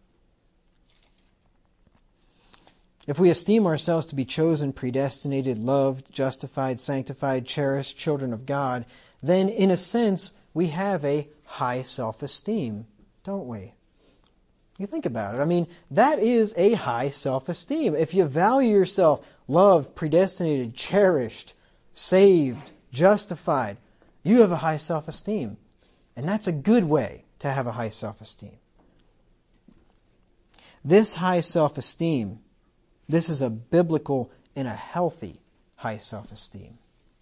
If we esteem ourselves to be chosen, predestinated, loved, justified, sanctified, cherished, children of God, then in a sense we have a high self-esteem, don't we? You think about it. I mean, that is a high self-esteem. If you value yourself loved, predestinated, cherished, saved, justified, you have a high self-esteem. And that's a good way to have a high self-esteem. This high self-esteem, this is a biblical and a healthy high self-esteem.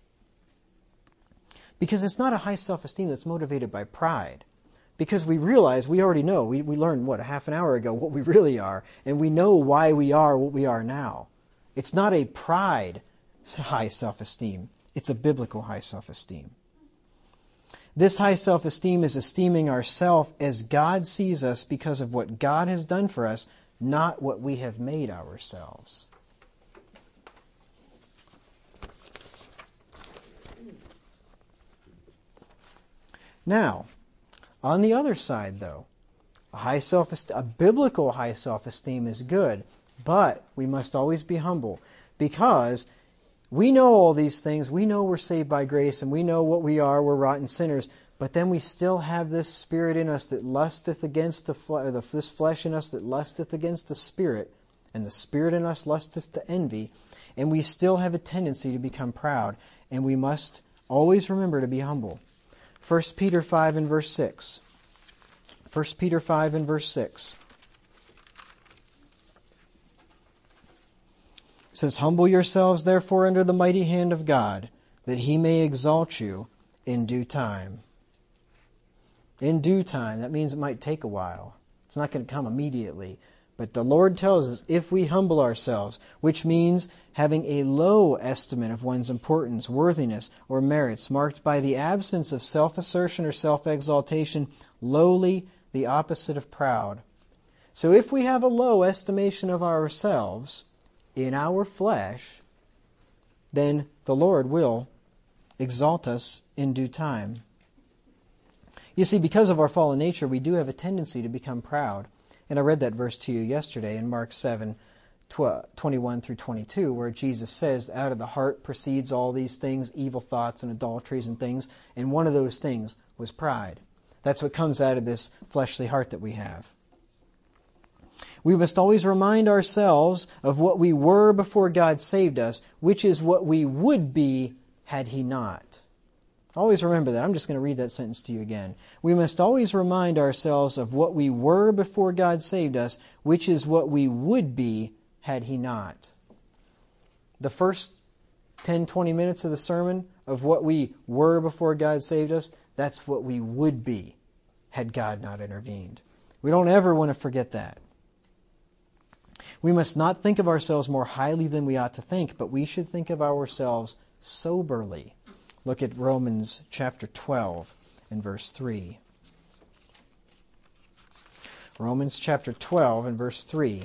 Because it's not a high self-esteem that's motivated by pride. Because we realize, we already know, we learned, a half an hour ago, what we really are, and we know why we are what we are now. It's not a pride high self-esteem. It's a biblical high self-esteem. This high self-esteem is esteeming ourselves as God sees us because of what God has done for us, not what we have made ourselves. Now, on the other side, though, a biblical high self-esteem is good, but we must always be humble, because we know all these things. We know we're saved by grace, and we know what we are. We're rotten sinners. But then we still have this spirit in us that lusteth against this flesh in us that lusteth against the spirit, and the spirit in us lusteth to envy, and we still have a tendency to become proud, and we must always remember to be humble. 1 Peter 5 and verse 6. 1 Peter 5 and verse 6. It says, "Humble yourselves, therefore, under the mighty hand of God, that He may exalt you in due time." In due time, that means it might take a while. It's not going to come immediately. But the Lord tells us, if we humble ourselves, which means having a low estimate of one's importance, worthiness, or merits, marked by the absence of self-assertion or self-exaltation, lowly, the opposite of proud. So if we have a low estimation of ourselves in our flesh, then the Lord will exalt us in due time. You see, because of our fallen nature, we do have a tendency to become proud. And I read that verse to you yesterday in Mark 7, 21 through 22, where Jesus says, out of the heart proceeds all these things, evil thoughts and adulteries and things, and one of those things was pride. That's what comes out of this fleshly heart that we have. We must always remind ourselves of what we were before God saved us, which is what we would be had He not. Always remember that. I'm just going to read that sentence to you again. We must always remind ourselves of what we were before God saved us, which is what we would be had He not. The first 10, 20 minutes of the sermon of what we were before God saved us, that's what we would be had God not intervened. We don't ever want to forget that. We must not think of ourselves more highly than we ought to think, but we should think of ourselves soberly. Look at Romans chapter 12 and verse 3. Romans chapter 12 and verse 3.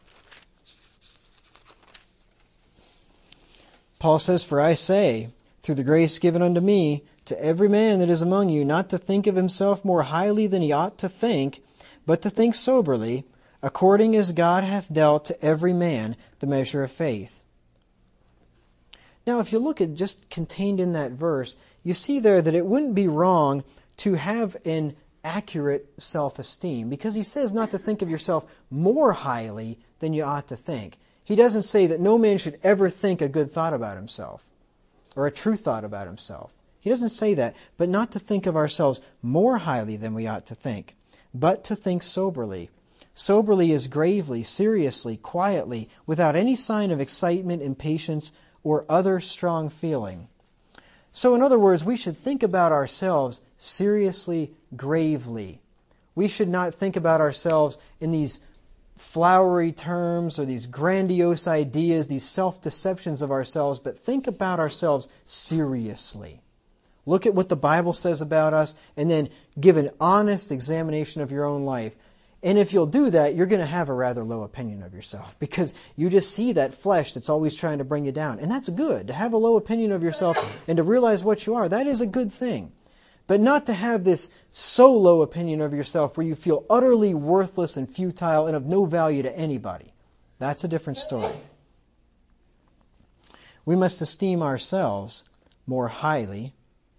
Paul says, "For I say, through the grace given unto me, to every man that is among you, not to think of himself more highly than he ought to think, but to think soberly, according as God hath dealt to every man the measure of faith." Now, if you look at just contained in that verse, you see there that it wouldn't be wrong to have an accurate self-esteem, because he says not to think of yourself more highly than you ought to think. He doesn't say that no man should ever think a good thought about himself or a true thought about himself. He doesn't say that, but not to think of ourselves more highly than we ought to think, but to think soberly. Soberly is gravely, seriously, quietly, without any sign of excitement, impatience, or other strong feeling. So in other words, we should think about ourselves seriously, gravely. We should not think about ourselves in these flowery terms or these grandiose ideas, these self-deceptions of ourselves, but think about ourselves seriously. Look at what the Bible says about us, and then give an honest examination of your own life. And if you'll do that, you're going to have a rather low opinion of yourself, because you just see that flesh that's always trying to bring you down. And that's good. To have a low opinion of yourself and to realize what you are, that is a good thing. But not to have this so low opinion of yourself where you feel utterly worthless and futile and of no value to anybody. That's a different story. We must esteem ourselves more highly.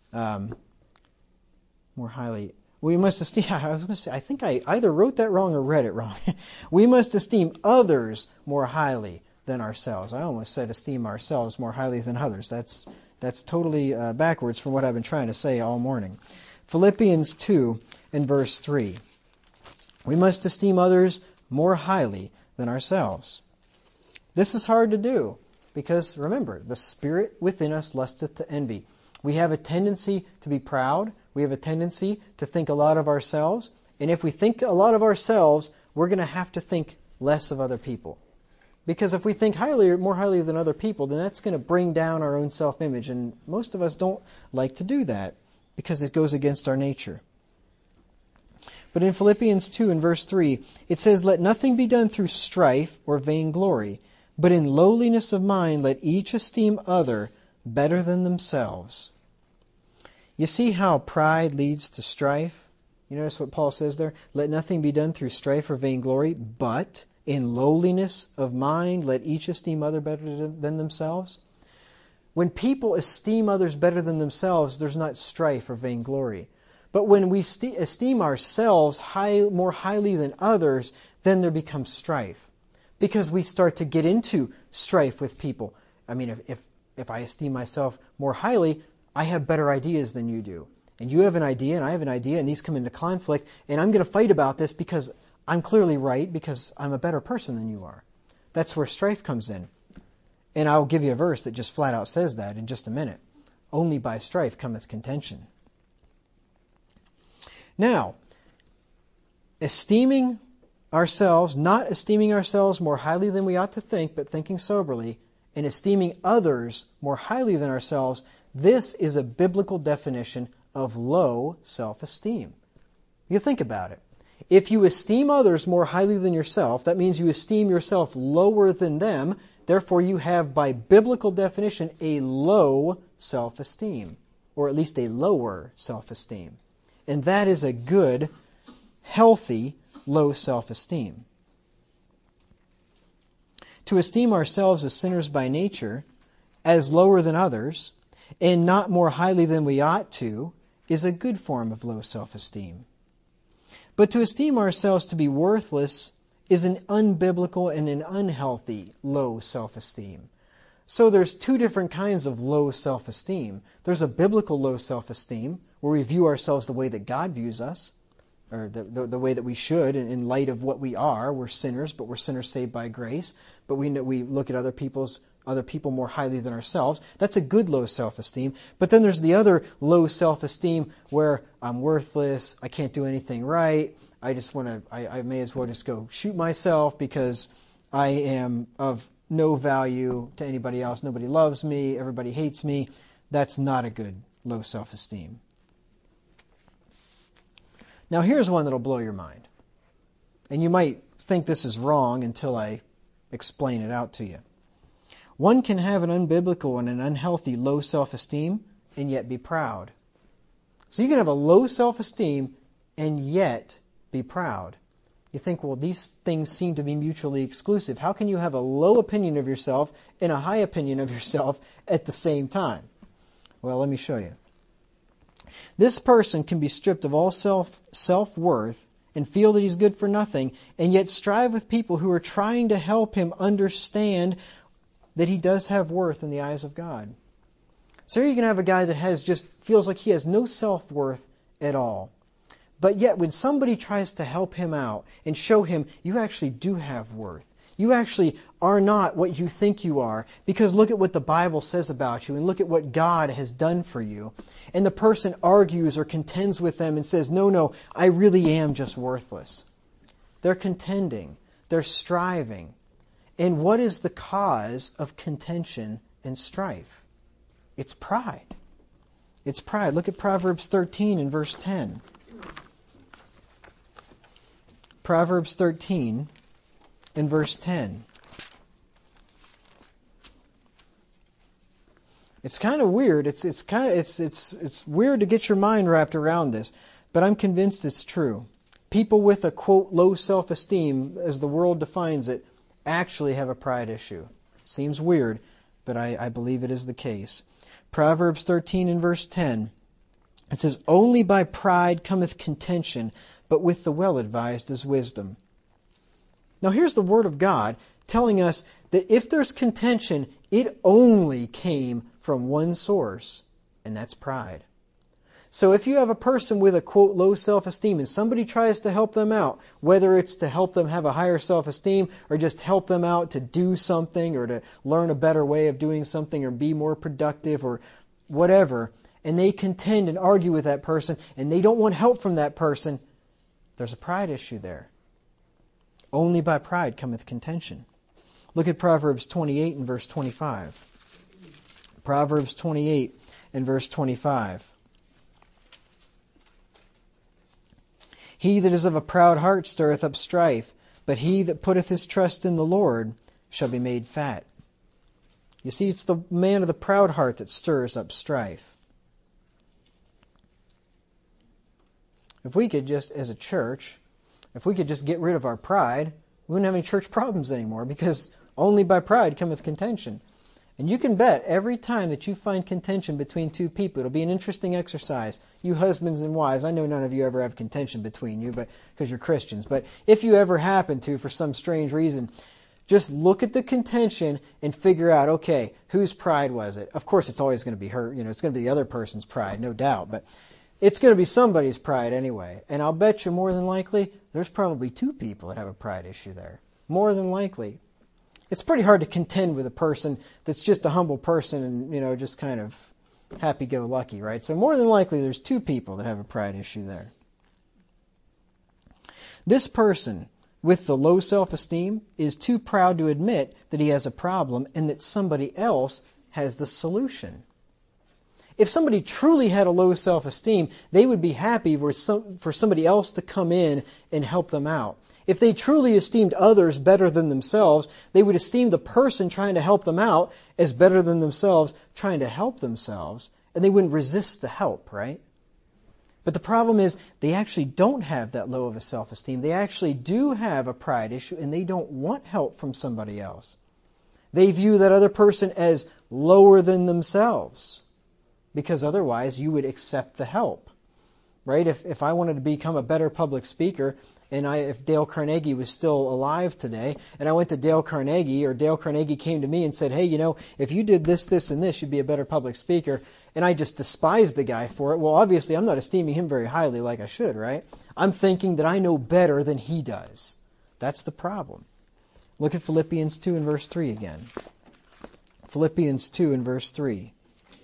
We must esteem, I think I either wrote that wrong or read it wrong. We must esteem others more highly than ourselves. I almost said esteem ourselves more highly than others. That's totally backwards from what I've been trying to say all morning. Philippians 2 and verse 3. We must esteem others more highly than ourselves. This is hard to do because, remember, the spirit within us lusteth to envy. We have a tendency to be proud. We have a tendency to think a lot of ourselves. And if we think a lot of ourselves, we're going to have to think less of other people. Because if we think more highly than other people, then that's going to bring down our own self-image. And most of us don't like to do that because it goes against our nature. But in Philippians 2 and verse 3, it says, "Let nothing be done through strife or vainglory, but in lowliness of mind let each esteem other better than themselves." You see how pride leads to strife? You notice what Paul says there? "Let nothing be done through strife or vainglory, but in lowliness of mind let each esteem other better than themselves." When people esteem others better than themselves, there's not strife or vainglory. But when we esteem ourselves more highly than others, then there becomes strife. Because we start to get into strife with people. I mean, if I esteem myself more highly, I have better ideas than you do. And you have an idea, and I have an idea, and these come into conflict, and I'm going to fight about this because I'm clearly right, because I'm a better person than you are. That's where strife comes in. And I'll give you a verse that just flat out says that in just a minute. "Only by strife cometh contention." Now, not esteeming ourselves more highly than we ought to think, but thinking soberly, and esteeming others more highly than ourselves, this is a biblical definition of low self-esteem. You think about it. If you esteem others more highly than yourself, that means you esteem yourself lower than them. Therefore, you have, by biblical definition, a low self-esteem, or at least a lower self-esteem. And that is a good, healthy, low self-esteem. To esteem ourselves as sinners by nature, as lower than others, and not more highly than we ought to, is a good form of low self-esteem. But to esteem ourselves to be worthless is an unbiblical and an unhealthy low self-esteem. So there's two different kinds of low self-esteem. There's a biblical low self-esteem, where we view ourselves the way that God views us, or the way that we should in light of what we are. We're sinners, but we're sinners saved by grace. But we look at other people more highly than ourselves. That's a good low self-esteem. But then there's the other low self-esteem where I'm worthless, I can't do anything right, I may as well just go shoot myself because I am of no value to anybody else. Nobody loves me, everybody hates me. That's not a good low self-esteem. Now here's one that'll blow your mind. And you might think this is wrong until I explain it out to you. One can have an unbiblical and an unhealthy low self-esteem and yet be proud. So you can have a low self-esteem and yet be proud. You think, well, these things seem to be mutually exclusive. How can you have a low opinion of yourself and a high opinion of yourself at the same time? Well, let me show you. This person can be stripped of all self-worth and feel that he's good for nothing, and yet strive with people who are trying to help him understand that he does have worth in the eyes of God. So you can have a guy that feels like he has no self-worth at all. But yet when somebody tries to help him out and show him you actually do have worth, you actually are not what you think you are, because look at what the Bible says about you and look at what God has done for you. And the person argues or contends with them and says, no, I really am just worthless. They're contending. They're striving. And what is the cause of contention and strife? It's pride. It's pride. Look at Proverbs 13 and verse 10. Proverbs 13 and verse 10. It's kind of weird. It's weird to get your mind wrapped around this, but I'm convinced it's true. People with a, quote, low self-esteem, as the world defines it, actually have a pride issue. Seems weird, but I believe it is the case. Proverbs 13 and verse 10. It says, "Only by pride cometh contention, but with the well-advised is wisdom." Now here's the Word of God telling us that if there's contention, it only came from one source, and that's pride. So if you have a person with a, quote, low self-esteem and somebody tries to help them out, whether it's to help them have a higher self-esteem or just help them out to do something or to learn a better way of doing something or be more productive or whatever, and they contend and argue with that person and they don't want help from that person, there's a pride issue there. Only by pride cometh contention. Look at Proverbs 28 and verse 25. Proverbs 28 and verse 25. He that is of a proud heart stirreth up strife, but he that putteth his trust in the Lord shall be made fat. You see, it's the man of the proud heart that stirs up strife. If we could just, as a church, if we could just get rid of our pride, we wouldn't have any church problems anymore, because only by pride cometh contention. And you can bet every time that you find contention between two people, it'll be an interesting exercise. You husbands and wives, I know none of you ever have contention between you, but because you're Christians. But if you ever happen to, for some strange reason, just look at the contention and figure out, okay, whose pride was it? Of course, it's always going to be her. It's going to be the other person's pride, no doubt. But it's going to be somebody's pride anyway. And I'll bet you more than likely, there's probably two people that have a pride issue there. More than likely. It's pretty hard to contend with a person that's just a humble person and, just kind of happy-go-lucky, right? So more than likely there's two people that have a pride issue there. This person with the low self-esteem is too proud to admit that he has a problem and that somebody else has the solution. If somebody truly had a low self-esteem, they would be happy for somebody else to come in and help them out. If they truly esteemed others better than themselves, they would esteem the person trying to help them out as better than themselves trying to help themselves, and they wouldn't resist the help, right? But the problem is they actually don't have that low of a self-esteem. They actually do have a pride issue, and they don't want help from somebody else. They view that other person as lower than themselves, because otherwise you would accept the help. Right? If I wanted to become a better public speaker, and if Dale Carnegie was still alive today, and I went to Dale Carnegie, or Dale Carnegie came to me and said, hey, if you did this, this, and this, you'd be a better public speaker, and I just despised the guy for it, well, obviously I'm not esteeming him very highly like I should, right? I'm thinking that I know better than he does. That's the problem. Look at Philippians 2 and verse 3 again. Philippians 2 and verse 3.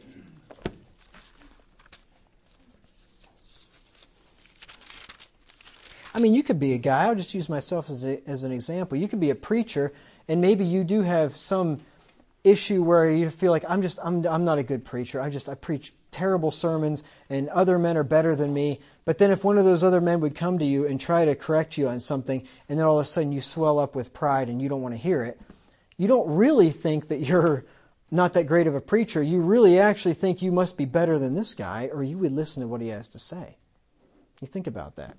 I mean, you could be a guy, I'll just use myself as an example. You could be a preacher, and maybe you do have some issue where you feel like, I'm not a good preacher. I preach terrible sermons, and other men are better than me. But then if one of those other men would come to you and try to correct you on something, and then all of a sudden you swell up with pride and you don't want to hear it, you don't really think that you're not that great of a preacher. You really actually think you must be better than this guy, or you would listen to what he has to say. You think about that.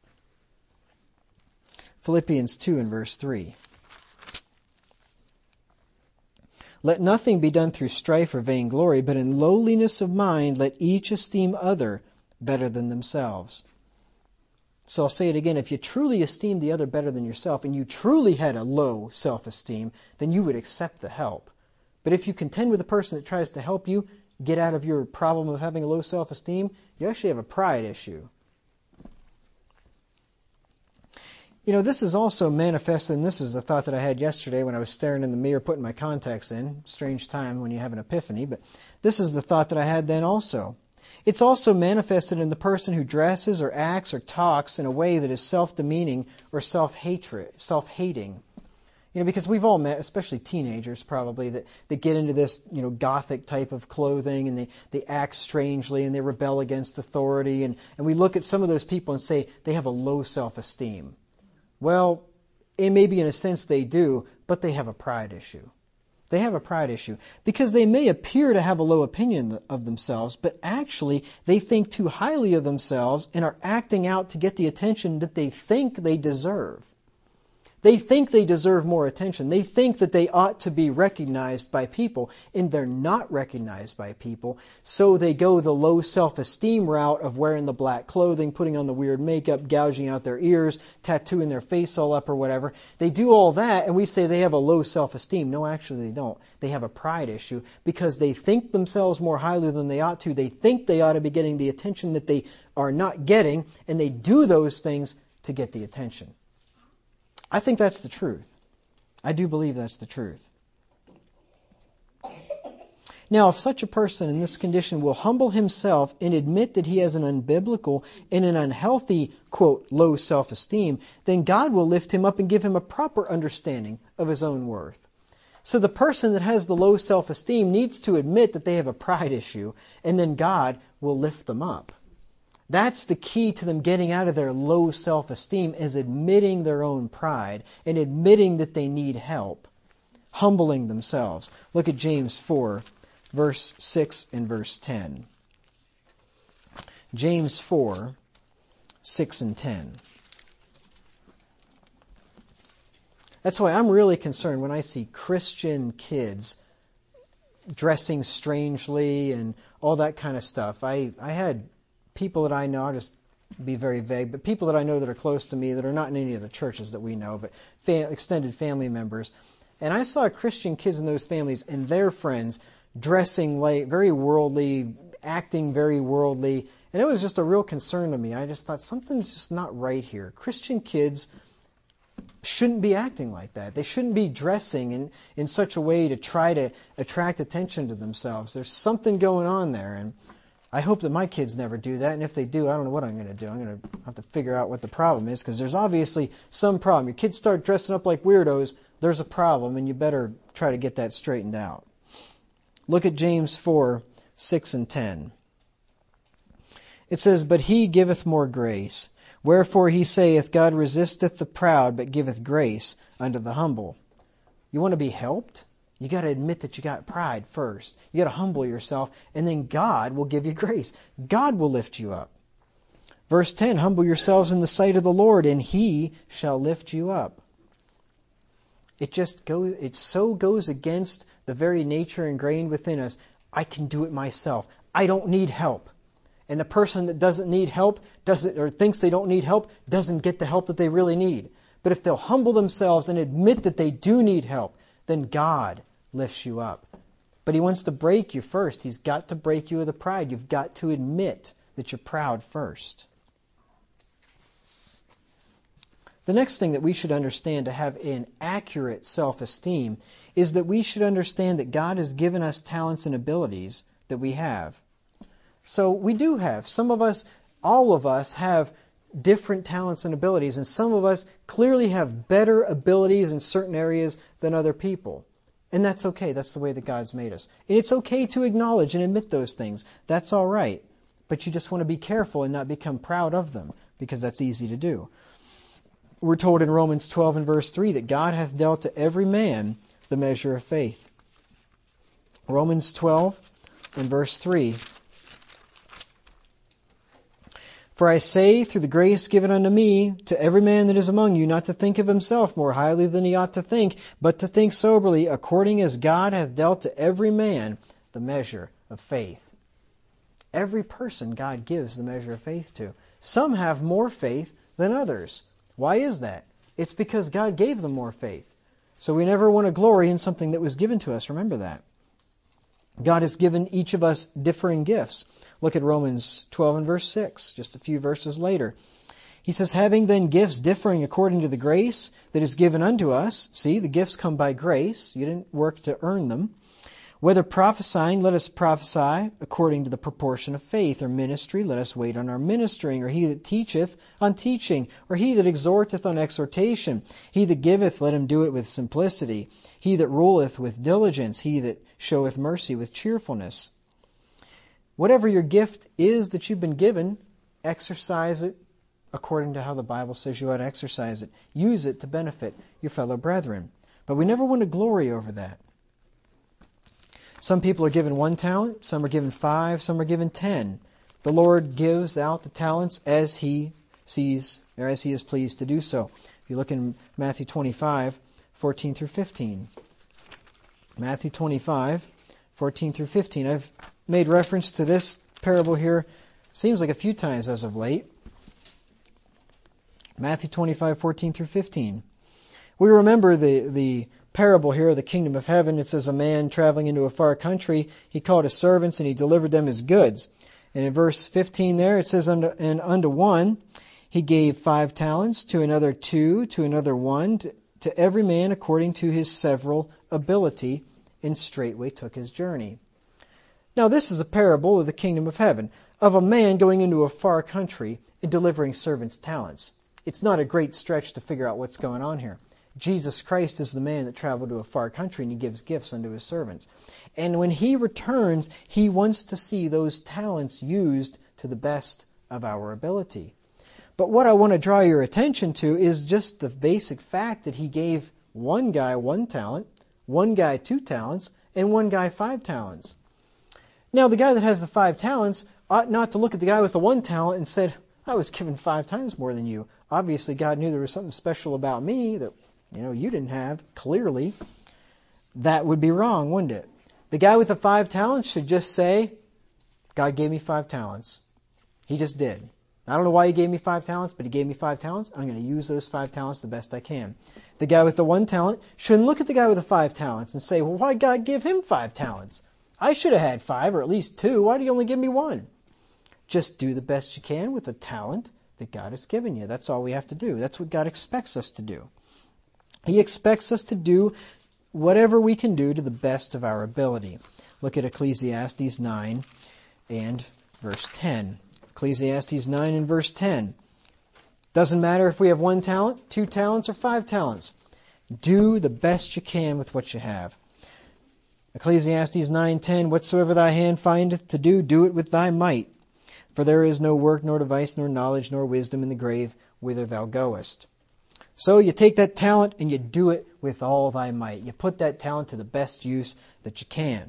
Philippians 2 and verse 3. Let nothing be done through strife or vainglory, but in lowliness of mind let each esteem other better than themselves. So I'll say it again. If you truly esteem the other better than yourself, and you truly had a low self-esteem, then you would accept the help. But if you contend with a person that tries to help you get out of your problem of having a low self-esteem, you actually have a pride issue. This is also manifested, and this is the thought that I had yesterday when I was staring in the mirror putting my contacts in. Strange time when you have an epiphany, but this is the thought that I had then also. It's also manifested in the person who dresses or acts or talks in a way that is self-demeaning or self-hating. Because we've all met, especially teenagers probably, that get into this, gothic type of clothing, and they act strangely and they rebel against authority, and we look at some of those people and say they have a low self-esteem. Well, maybe in a sense they do, but they have a pride issue. They have a pride issue because they may appear to have a low opinion of themselves, but actually they think too highly of themselves and are acting out to get the attention that they think they deserve. They think they deserve more attention. They think that they ought to be recognized by people, and they're not recognized by people. So they go the low self-esteem route of wearing the black clothing, putting on the weird makeup, gouging out their ears, tattooing their face all up or whatever. They do all that, and we say they have a low self-esteem. No, actually they don't. They have a pride issue because they think themselves more highly than they ought to. They think they ought to be getting the attention that they are not getting, and they do those things to get the attention. I think that's the truth. I do believe that's the truth. Now, if such a person in this condition will humble himself and admit that he has an unbiblical and an unhealthy, quote, low self-esteem, then God will lift him up and give him a proper understanding of his own worth. So the person that has the low self-esteem needs to admit that they have a pride issue, and then God will lift them up. That's the key to them getting out of their low self-esteem, is admitting their own pride and admitting that they need help, humbling themselves. Look at James 4, verse 6 and verse 10. James 4, 6 and 10. That's why I'm really concerned when I see Christian kids dressing strangely and all that kind of stuff. I had people that I know, I'll just be very vague, but people that I know that are close to me that are not in any of the churches that we know, but extended family members. And I saw Christian kids in those families and their friends dressing like very worldly, acting very worldly, and it was just a real concern to me. I just thought something's just not right here. Christian kids shouldn't be acting like that. They shouldn't be dressing in such a way to try to attract attention to themselves. There's something going on there, and I hope that my kids never do that, and if they do, I don't know what I'm going to do. I'm going to have to figure out what the problem is, because there's obviously some problem. Your kids start dressing up like weirdos, there's a problem, and you better try to get that straightened out. Look at James 4, 6 and 10. It says, "But he giveth more grace. Wherefore he saith, God resisteth the proud, but giveth grace unto the humble." You want to be helped? You got to admit that you got pride first. You got to humble yourself, and then God will give you grace. God will lift you up. Verse 10, "Humble yourselves in the sight of the Lord, and he shall lift you up." It so goes against the very nature ingrained within us. I can do it myself. I don't need help. And the person that doesn't need help, or thinks they don't need help, doesn't get the help that they really need. But if they'll humble themselves and admit that they do need help, then God lifts you up. But He wants to break you first. He's got to break you of the pride. You've got to admit that you're proud first. The next thing that we should understand to have an accurate self-esteem is that we should understand that God has given us talents and abilities that we have. So we do have. Some of us, all of us, have different talents and abilities, and some of us clearly have better abilities in certain areas than other people. And that's okay. That's the way that God's made us. And it's okay to acknowledge and admit those things. That's all right. But you just want to be careful and not become proud of them, because that's easy to do. We're told in Romans 12 and verse 3 that God hath dealt to every man the measure of faith. Romans 12 and verse 3. "For I say, through the grace given unto me, to every man that is among you, not to think of himself more highly than he ought to think, but to think soberly, according as God hath dealt to every man the measure of faith." Every person God gives the measure of faith to. Some have more faith than others. Why is that? It's because God gave them more faith. So we never want to glory in something that was given to us. Remember that. God has given each of us differing gifts. Look at Romans 12 and verse 6, just a few verses later. He says, "Having then gifts differing according to the grace that is given unto us." See, the gifts come by grace. You didn't work to earn them. "Whether prophesying, let us prophesy according to the proportion of faith. Or ministry, let us wait on our ministering. Or he that teacheth, on teaching. Or he that exhorteth, on exhortation. He that giveth, let him do it with simplicity. He that ruleth, with diligence. He that showeth mercy, with cheerfulness." Whatever your gift is that you've been given, exercise it according to how the Bible says you ought to exercise it. Use it to benefit your fellow brethren. But we never want to glory over that. Some people are given 1 talent, some are given 5, some are given 10. The Lord gives out the talents as He sees, or as he is pleased to do so. If you look in Matthew 25, 14 through 15. Matthew 25, 14 through 15. I've made reference to this parable here, seems like a few times as of late. Matthew 25, 14 through 15. We remember the parable here of the kingdom of heaven. It says, a man traveling into a far country, he called his servants and he delivered them his goods. And in verse 15 there, it says, and unto one he gave 5 talents, to another 2, to another 1, to every man according to his several ability, and straightway took his journey. Now this is a parable of the kingdom of heaven, of a man going into a far country and delivering servants' talents. It's not a great stretch to figure out what's going on here. Jesus Christ is the man that traveled to a far country and he gives gifts unto his servants. And when he returns, he wants to see those talents used to the best of our ability. But what I want to draw your attention to is just the basic fact that he gave one guy 1 talent, one guy 2 talents, and one guy 5 talents. Now the guy that has the 5 talents ought not to look at the guy with the 1 talent and said, I was given 5 times more than you. Obviously God knew there was something special about me that you didn't have, clearly. That would be wrong, wouldn't it? The guy with the 5 talents should just say, God gave me 5 talents. He just did. I don't know why he gave me 5 talents, but he gave me 5 talents. I'm going to use those 5 talents the best I can. The guy with the 1 talent shouldn't look at the guy with the 5 talents and say, well, why did God give him 5 talents? I should have had 5 or at least 2. Why do you only give me 1? Just do the best you can with the talent that God has given you. That's all we have to do. That's what God expects us to do. He expects us to do whatever we can do to the best of our ability. Look at Ecclesiastes 9 and verse 10. Ecclesiastes 9 and verse 10. Doesn't matter if we have 1 talent, 2 talents, or 5 talents. Do the best you can with what you have. Ecclesiastes 9:10, whatsoever thy hand findeth to do, do it with thy might. For there is no work, nor device, nor knowledge, nor wisdom in the grave, whither thou goest. So you take that talent and you do it with all thy might. You put that talent to the best use that you can.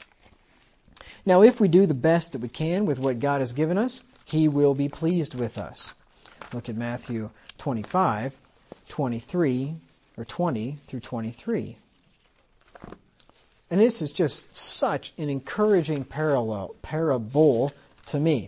Now, if we do the best that we can with what God has given us, He will be pleased with us. Look at Matthew 25, 23, or 20 through 23. And this is just such an encouraging parable to me.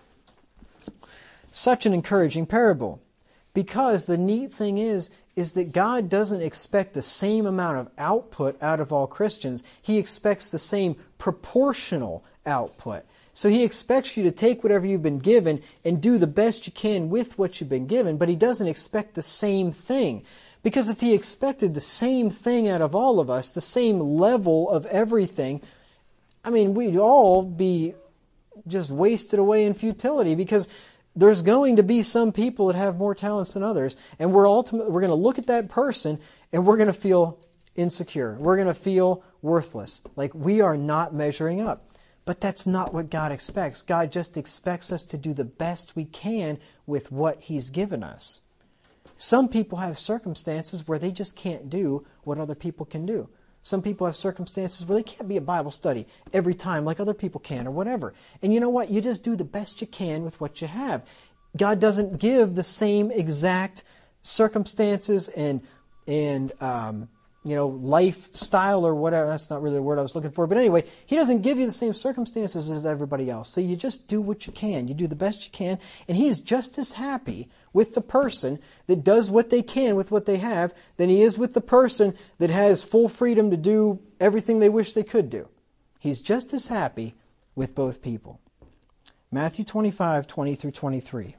Such an encouraging parable. Because the neat thing is that God doesn't expect the same amount of output out of all Christians. He expects the same proportional output. So He expects you to take whatever you've been given and do the best you can with what you've been given, but He doesn't expect the same thing. Because if He expected the same thing out of all of us, the same level of everything, we'd all be just wasted away in futility, because there's going to be some people that have more talents than others, and we're going to look at that person and we're going to feel insecure. We're going to feel worthless, like we are not measuring up. But that's not what God expects. God just expects us to do the best we can with what He's given us. Some people have circumstances where they just can't do what other people can do. Some people have circumstances where they can't be at Bible study every time like other people can or whatever. And you know what? You just do the best you can with what you have. God doesn't give the same exact circumstances and lifestyle or whatever. That's not really the word I was looking for. But anyway, He doesn't give you the same circumstances as everybody else. So you just do what you can. You do the best you can. And He's just as happy with the person that does what they can with what they have than He is with the person that has full freedom to do everything they wish they could do. He's just as happy with both people. Matthew 25, 20 through 23.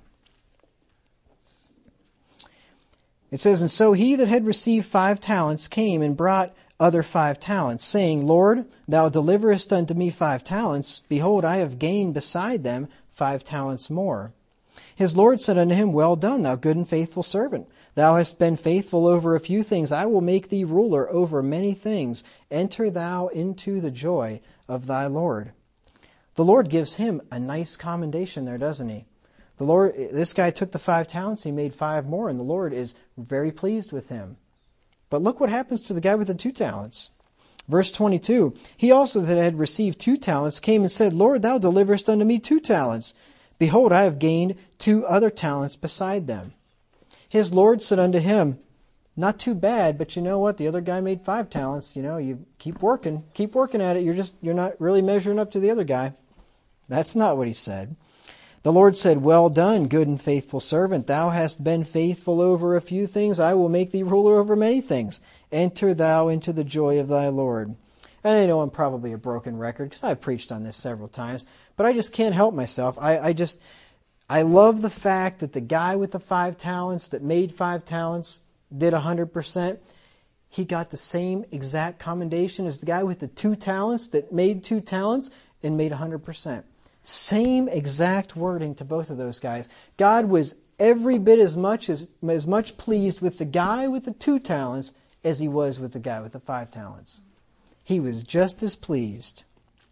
It says, and so he that had received 5 talents came and brought other 5 talents, saying, Lord, thou deliverest unto me 5 talents. Behold, I have gained beside them 5 talents more. His Lord said unto him, Well done, thou good and faithful servant. Thou hast been faithful over a few things. I will make thee ruler over many things. Enter thou into the joy of thy Lord. The Lord gives him a nice commendation there, doesn't He? This guy took the 5 talents, he made 5 more, and the Lord is very pleased with him. But look what happens to the guy with the 2 talents. Verse 22, he also that had received 2 talents came and said, Lord, thou deliverest unto me 2 talents. Behold, I have gained 2 other talents beside them. His Lord said unto him, Not too bad, but you know what? The other guy made 5 talents. You keep working at it. You're not really measuring up to the other guy. That's not what he said. The Lord said, Well done, good and faithful servant. Thou hast been faithful over a few things. I will make thee ruler over many things. Enter thou into the joy of thy Lord. And I know I'm probably a broken record because I've preached on this several times, but I just can't help myself. I love the fact that the guy with the 5 talents that made 5 talents did 100%. He got the same exact commendation as the guy with the 2 talents that made 2 talents and made 100%. Same exact wording to both of those guys. God was every bit as much pleased with the guy with the 2 talents as he was with the guy with the 5 talents. He was just as pleased.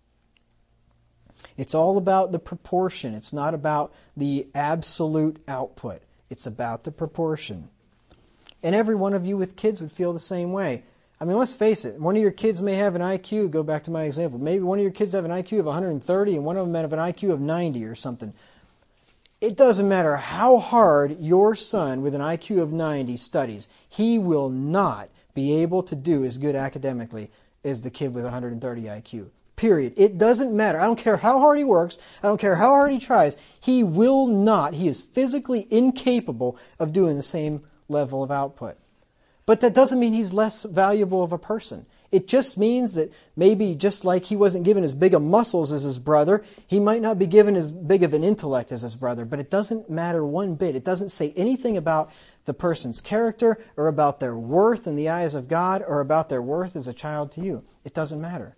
It's all about the proportion. It's not about the absolute output. It's about the proportion. And every one of you with kids would feel the same way. I mean, let's face it. One of your kids may have an IQ, go back to my example, maybe one of your kids have an IQ of 130 and one of them have an IQ of 90 or something. It doesn't matter how hard your son with an IQ of 90 studies. He will not be able to do as good academically as the kid with 130 IQ. Period. It doesn't matter. I don't care how hard he works. I don't care how hard he tries. He will not. He is physically incapable of doing the same level of output. But that doesn't mean he's less valuable of a person. It just means that maybe just like he wasn't given as big of muscles as his brother, he might not be given as big of an intellect as his brother. But it doesn't matter one bit. It doesn't say anything about the person's character or about their worth in the eyes of God or about their worth as a child to you. It doesn't matter.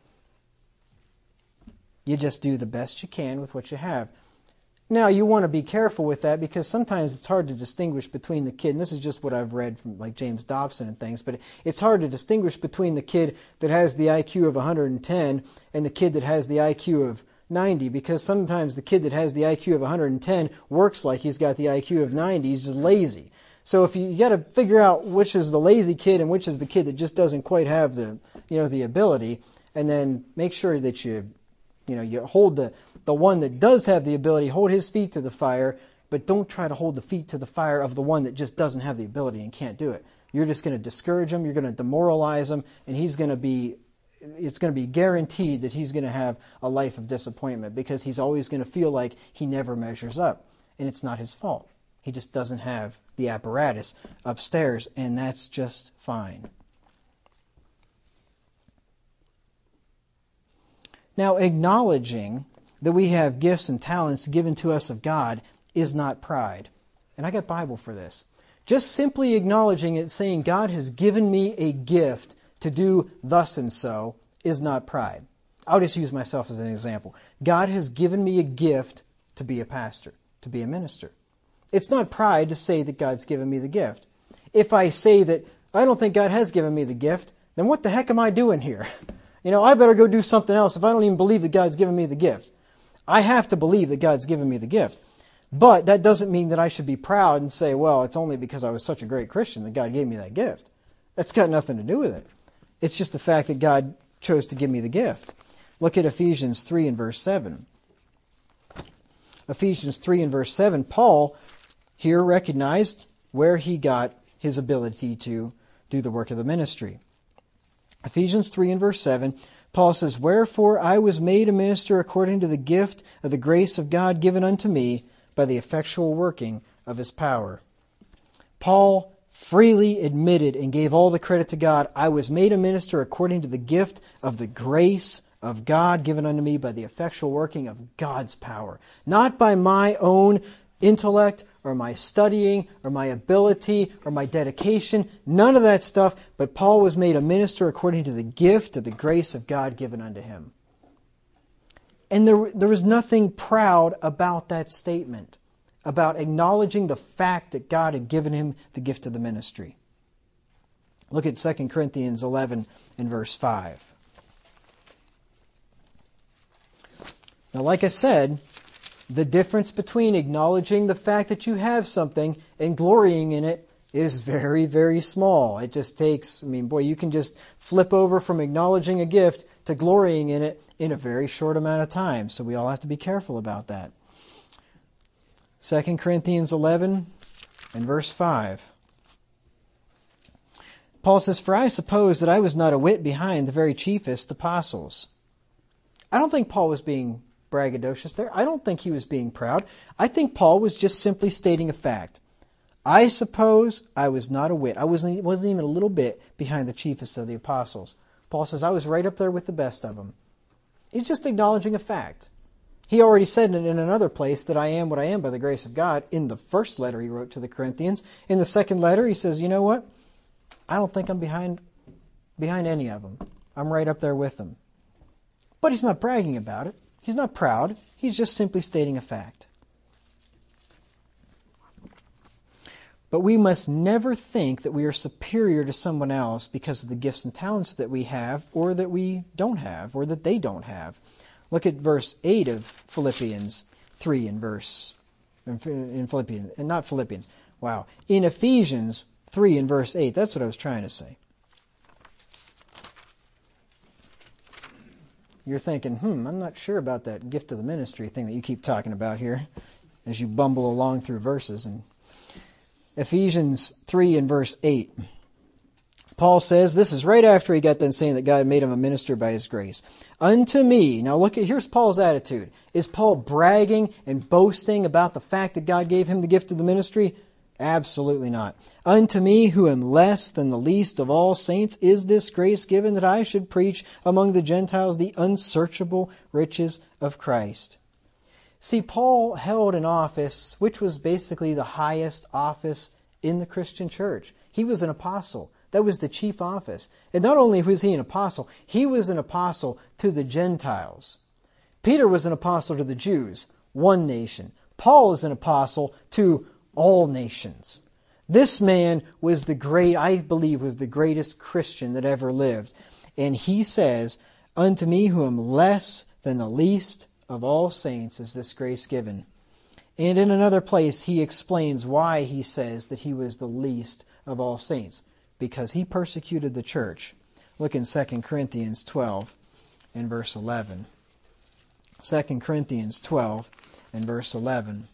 You just do the best you can with what you have. Now, you want to be careful with that because sometimes it's hard to distinguish between the kid, and this is just what I've read from like James Dobson and things, but it's hard to distinguish between the kid that has the IQ of 110 and the kid that has the IQ of 90, because sometimes the kid that has the IQ of 110 works like he's got the IQ of 90. He's just lazy. So if you got to figure out which is the lazy kid and which is the kid that just doesn't quite have the ability, and then make sure that you hold the one that does have the ability, hold his feet to the fire, but don't try to hold the feet to the fire of the one that just doesn't have the ability and can't do it. You're just going to discourage him, you're going to demoralize him, and it's going to be guaranteed that he's going to have a life of disappointment because he's always going to feel like he never measures up. And it's not his fault. He just doesn't have the apparatus upstairs, and that's just fine. Now, acknowledging that we have gifts and talents given to us of God is not pride. And I got Bible for this. Just simply acknowledging it, saying God has given me a gift to do thus and so, is not pride. I'll just use myself as an example. God has given me a gift to be a pastor, to be a minister. It's not pride to say that God's given me the gift. If I say that I don't think God has given me the gift, then what the heck am I doing here? I better go do something else if I don't even believe that God's given me the gift. I have to believe that God's given me the gift. But that doesn't mean that I should be proud and say, well, it's only because I was such a great Christian that God gave me that gift. That's got nothing to do with it. It's just the fact that God chose to give me the gift. Look at Ephesians 3 and verse 7. Ephesians 3 and verse 7, Paul here recognized where he got his ability to do the work of the ministry. Ephesians 3 and verse 7, Paul says, Wherefore I was made a minister according to the gift of the grace of God given unto me by the effectual working of his power. Paul freely admitted and gave all the credit to God. I was made a minister according to the gift of the grace of God given unto me by the effectual working of God's power. Not by my own intellect or my studying or my ability or my dedication. None of that stuff. But Paul was made a minister according to the gift of the grace of God given unto him. And there was nothing proud about that statement, about acknowledging the fact that God had given him the gift of the ministry. Look at 2 Corinthians 11 and verse 5. Now, like I said, the difference between acknowledging the fact that you have something and glorying in it is very, very small. It just takes, you can just flip over from acknowledging a gift to glorying in it in a very short amount of time. So we all have to be careful about that. 2 Corinthians 11 and verse 5. Paul says, "For I suppose that I was not a whit behind the very chiefest apostles." I don't think Paul was being braggadocious there. I don't think he was being proud. I think Paul was just simply stating a fact. I suppose I was not a whit. I wasn't even a little bit behind the chiefest of the apostles. Paul says, I was right up there with the best of them. He's just acknowledging a fact. He already said it in another place that I am what I am by the grace of God in the first letter he wrote to the Corinthians. In the second letter, he says, you know what? I don't think I'm behind any of them. I'm right up there with them. But he's not bragging about it. He's not proud. He's just simply stating a fact. But we must never think that we are superior to someone else because of the gifts and talents that we have or that we don't have or that they don't have. Look at verse 8 of Philippians 3 in Ephesians 3 in verse 8. That's what I was trying to say. You're thinking, I'm not sure about that gift of the ministry thing that you keep talking about here as you bumble along through verses. And Ephesians 3 and verse 8. Paul says, this is right after he got done saying that God made him a minister by His grace. Unto me, now here's Paul's attitude. Is Paul bragging and boasting about the fact that God gave him the gift of the ministry? Absolutely not. Unto me, who am less than the least of all saints, is this grace given that I should preach among the Gentiles the unsearchable riches of Christ. See, Paul held an office which was basically the highest office in the Christian church. He was an apostle. That was the chief office. And not only was he an apostle, he was an apostle to the Gentiles. Peter was an apostle to the Jews, one nation. Paul is an apostle to all nations. This man was I believe was the greatest Christian that ever lived. And he says, unto me who am less than the least of all saints is this grace given. And in another place he explains why he says that he was the least of all saints. Because he persecuted the church. Look in 2 Corinthians 12 and verse 11. 2 Corinthians 12 and verse 11.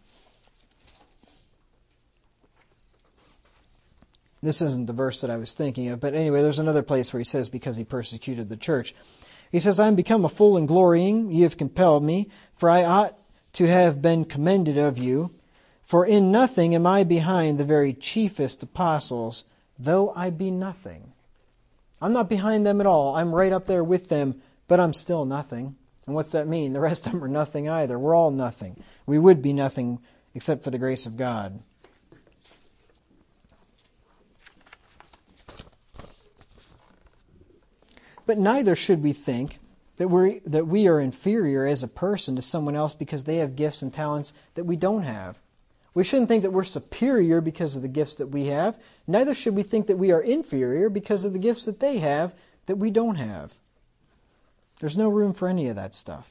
This isn't the verse that I was thinking of, but anyway, there's another place where he says, because he persecuted the church. He says, I am become a fool in glorying, ye have compelled me, for I ought to have been commended of you. For in nothing am I behind the very chiefest apostles, though I be nothing. I'm not behind them at all. I'm right up there with them, but I'm still nothing. And what's that mean? The rest of them are nothing either. We're all nothing. We would be nothing except for the grace of God. But neither should we think that we are inferior as a person to someone else because they have gifts and talents that we don't have. We shouldn't think that we're superior because of the gifts that we have. Neither should we think that we are inferior because of the gifts that they have that we don't have. There's no room for any of that stuff.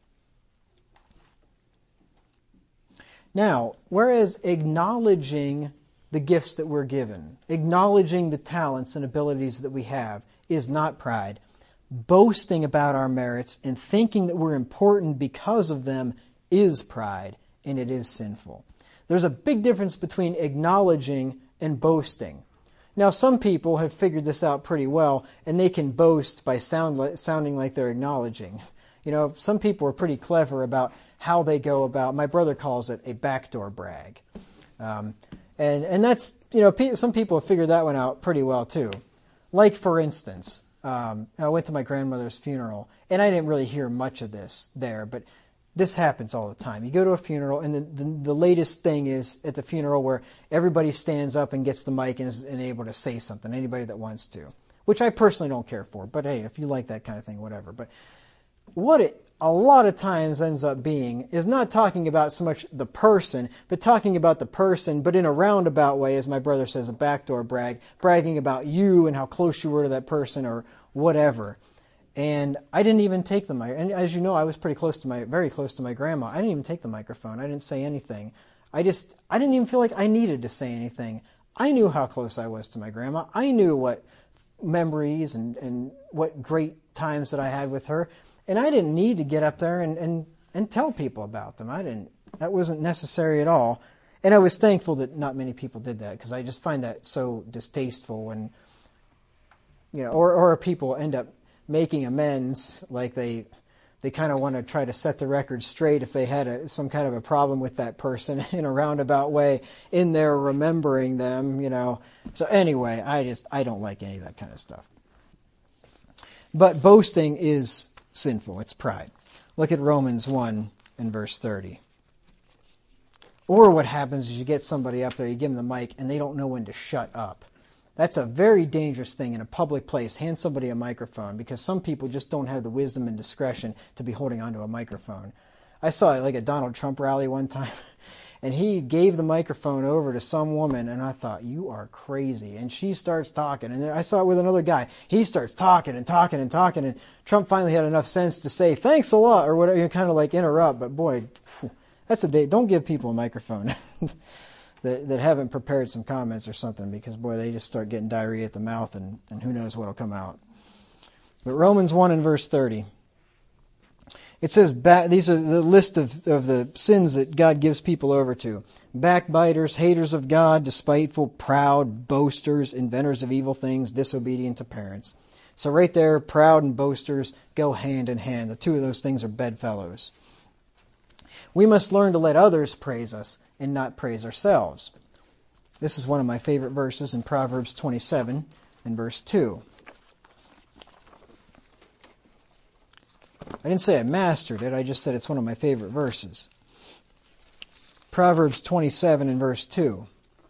Now, whereas acknowledging the gifts that we're given, acknowledging the talents and abilities that we have is not pride. Boasting about our merits and thinking that we're important because of them is pride, and it is sinful. There's a big difference between acknowledging and boasting. Now, some people have figured this out pretty well, and they can boast by sounding like they're acknowledging. You know, some people are pretty clever about how they go about, my brother calls it a backdoor brag. And that's, some people have figured that one out pretty well too. Like, for instance, I went to my grandmother's funeral, and I didn't really hear much of this there, but this happens all the time. You go to a funeral, and the latest thing is at the funeral where everybody stands up and gets the mic and is able to say something, anybody that wants to, which I personally don't care for, but hey, if you like that kind of thing, whatever. But what it a lot of times ends up being is not talking about so much the person, but talking about the person, but in a roundabout way, as my brother says, a backdoor brag, bragging about you and how close you were to that person or whatever. And I didn't even take the mic. And as you know, I was very close to my grandma. I didn't even take the microphone. I didn't say anything. I didn't even feel like I needed to say anything. I knew how close I was to my grandma. I knew what memories and what great times that I had with her. And I didn't need to get up there and tell people about them. I didn't That wasn't necessary at all. And I was thankful that not many people did that, because I just find that so distasteful when, or people end up making amends, like they kind of want to try to set the record straight if they had some kind of a problem with that person in a roundabout way in their remembering them, So anyway, I don't like any of that kind of stuff. But boasting is sinful. It's pride. Look at Romans 1 and verse 30. Or what happens is you get somebody up there, you give them the mic, and they don't know when to shut up. That's a very dangerous thing in a public place. Hand somebody a microphone, because some people just don't have the wisdom and discretion to be holding onto a microphone. I saw like a Donald Trump rally one time, and he gave the microphone over to some woman, and I thought, you are crazy. And she starts talking, and then I saw it with another guy. He starts talking and talking and talking, and Trump finally had enough sense to say, thanks a lot, or whatever, kind of like interrupt. But boy, that's a day. Don't give people a microphone that haven't prepared some comments or something, because boy, they just start getting diarrhea at the mouth, and who knows what'll come out. But Romans 1 and verse 30. It says, these are the list of the sins that God gives people over to. Backbiters, haters of God, despiteful, proud, boasters, inventors of evil things, disobedient to parents. So right there, proud and boasters go hand in hand. The two of those things are bedfellows. We must learn to let others praise us and not praise ourselves. This is one of my favorite verses in Proverbs 27 and verse 2. I didn't say I mastered it, I just said it's one of my favorite verses. Proverbs 27 and verse 2.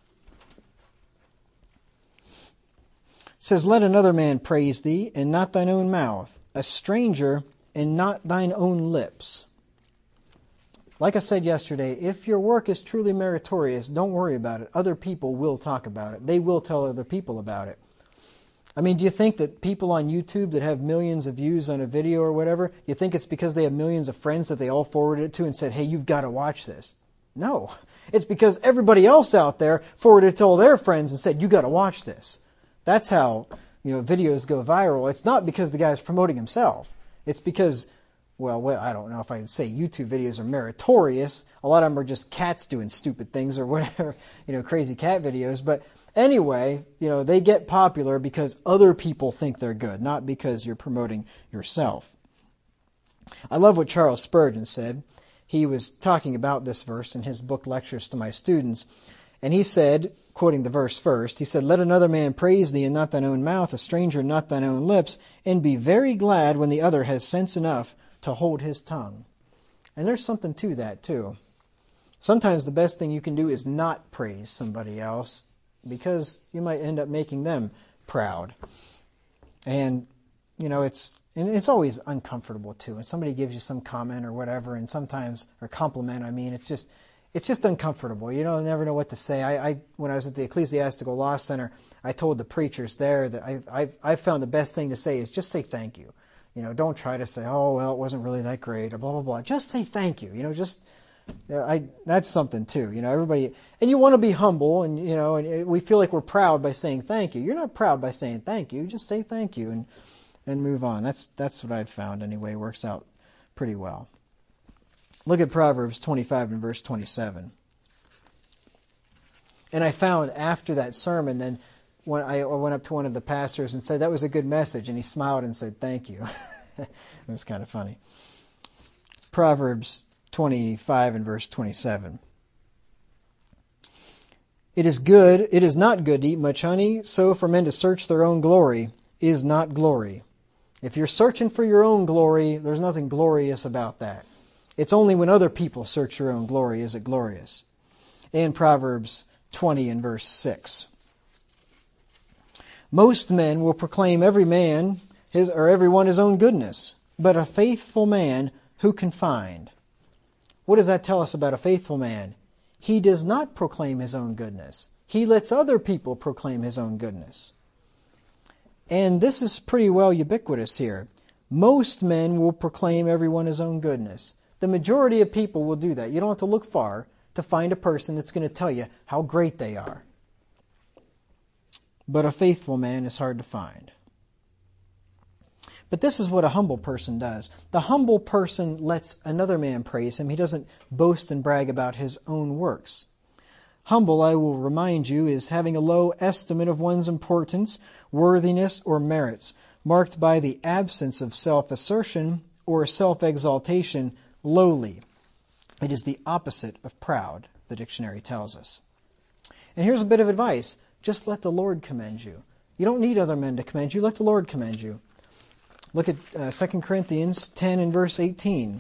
It says, let another man praise thee, and not thine own mouth, a stranger, and not thine own lips. Like I said yesterday, if your work is truly meritorious, don't worry about it. Other people will talk about it. They will tell other people about it. I mean, do you think that people on YouTube that have millions of views on a video or whatever, you think it's because they have millions of friends that they all forwarded it to and said, hey, you've got to watch this? No. It's because everybody else out there forwarded it to all their friends and said, you got to watch this. That's how, videos go viral. It's not because the guy's promoting himself. It's because, well, I don't know if I would say YouTube videos are meritorious. A lot of them are just cats doing stupid things or whatever, crazy cat videos. But anyway, they get popular because other people think they're good, not because you're promoting yourself. I love what Charles Spurgeon said. He was talking about this verse in his book Lectures to My Students. And he said, quoting the verse first, he said, let another man praise thee and not thine own mouth, a stranger not thine own lips, and be very glad when the other has sense enough to hold his tongue. And there's something to that too. Sometimes the best thing you can do is not praise somebody else, because you might end up making them proud. And, it's always uncomfortable too. And somebody gives you some comment or whatever, and sometimes, or compliment, it's just uncomfortable. You never know what to say. I when I was at the Ecclesiastical Law Center, I told the preachers there that I found the best thing to say is just say thank you. Don't try to say, oh, well, it wasn't really that great, or blah, blah, blah. Just say thank you. That's something too. Everybody, and you want to be humble, and and we feel like we're proud by saying thank you. You're not proud by saying thank you. Just say thank you and move on. That's what I've found anyway. Works out pretty well. Look at Proverbs 25 and verse 27. And I found after that sermon, then when I went up to one of the pastors and said, that was a good message, and he smiled and said, thank you. It was kind of funny. Proverbs 25 and verse 27. It is not good to eat much honey, so for men to search their own glory is not glory. If you're searching for your own glory, there's nothing glorious about that. It's only when other people search your own glory is it glorious. In Proverbs 20 and verse 6. Most men will proclaim everyone his own goodness, but a faithful man who can find? What does that tell us about a faithful man? He does not proclaim his own goodness. He lets other people proclaim his own goodness. And this is pretty well ubiquitous here. Most men will proclaim everyone his own goodness. The majority of people will do that. You don't have to look far to find a person that's going to tell you how great they are. But a faithful man is hard to find. But this is what a humble person does. The humble person lets another man praise him. He doesn't boast and brag about his own works. Humble, I will remind you, is having a low estimate of one's importance, worthiness, or merits, marked by the absence of self-assertion or self-exaltation, lowly. It is the opposite of proud, the dictionary tells us. And here's a bit of advice. Just let the Lord commend you. You don't need other men to commend you. Let the Lord commend you. Look at 2 Corinthians 10 and verse 18.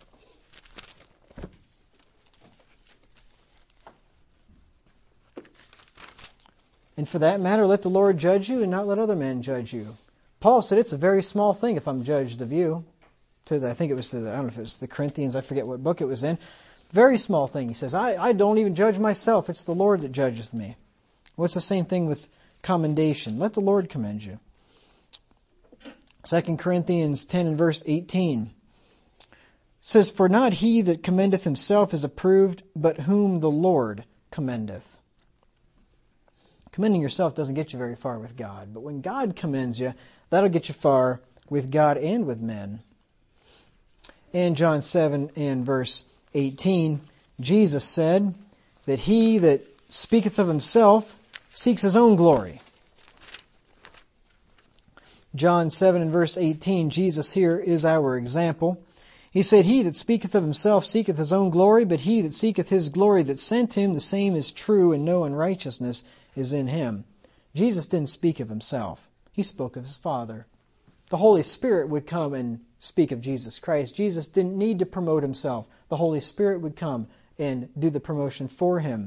And for that matter, let the Lord judge you and not let other men judge you. Paul said it's a very small thing if I'm judged of you. I don't know if it was the Corinthians, I forget what book it was in. Very small thing. He says, I don't even judge myself. It's the Lord that judgeth me. Well, it's the same thing with commendation. Let the Lord commend you. 2 Corinthians 10 and verse 18 says, For not he that commendeth himself is approved, but whom the Lord commendeth. Commending yourself doesn't get you very far with God, but when God commends you, that'll get you far with God and with men. In John 7 and verse 18, Jesus said that he that speaketh of himself seeks his own glory. John 7 and verse 18, Jesus here is our example. He said, He that speaketh of himself seeketh his own glory, but he that seeketh his glory that sent him, the same is true, and no unrighteousness is in him. Jesus didn't speak of himself. He spoke of his Father. The Holy Spirit would come and speak of Jesus Christ. Jesus didn't need to promote himself. The Holy Spirit would come and do the promotion for him.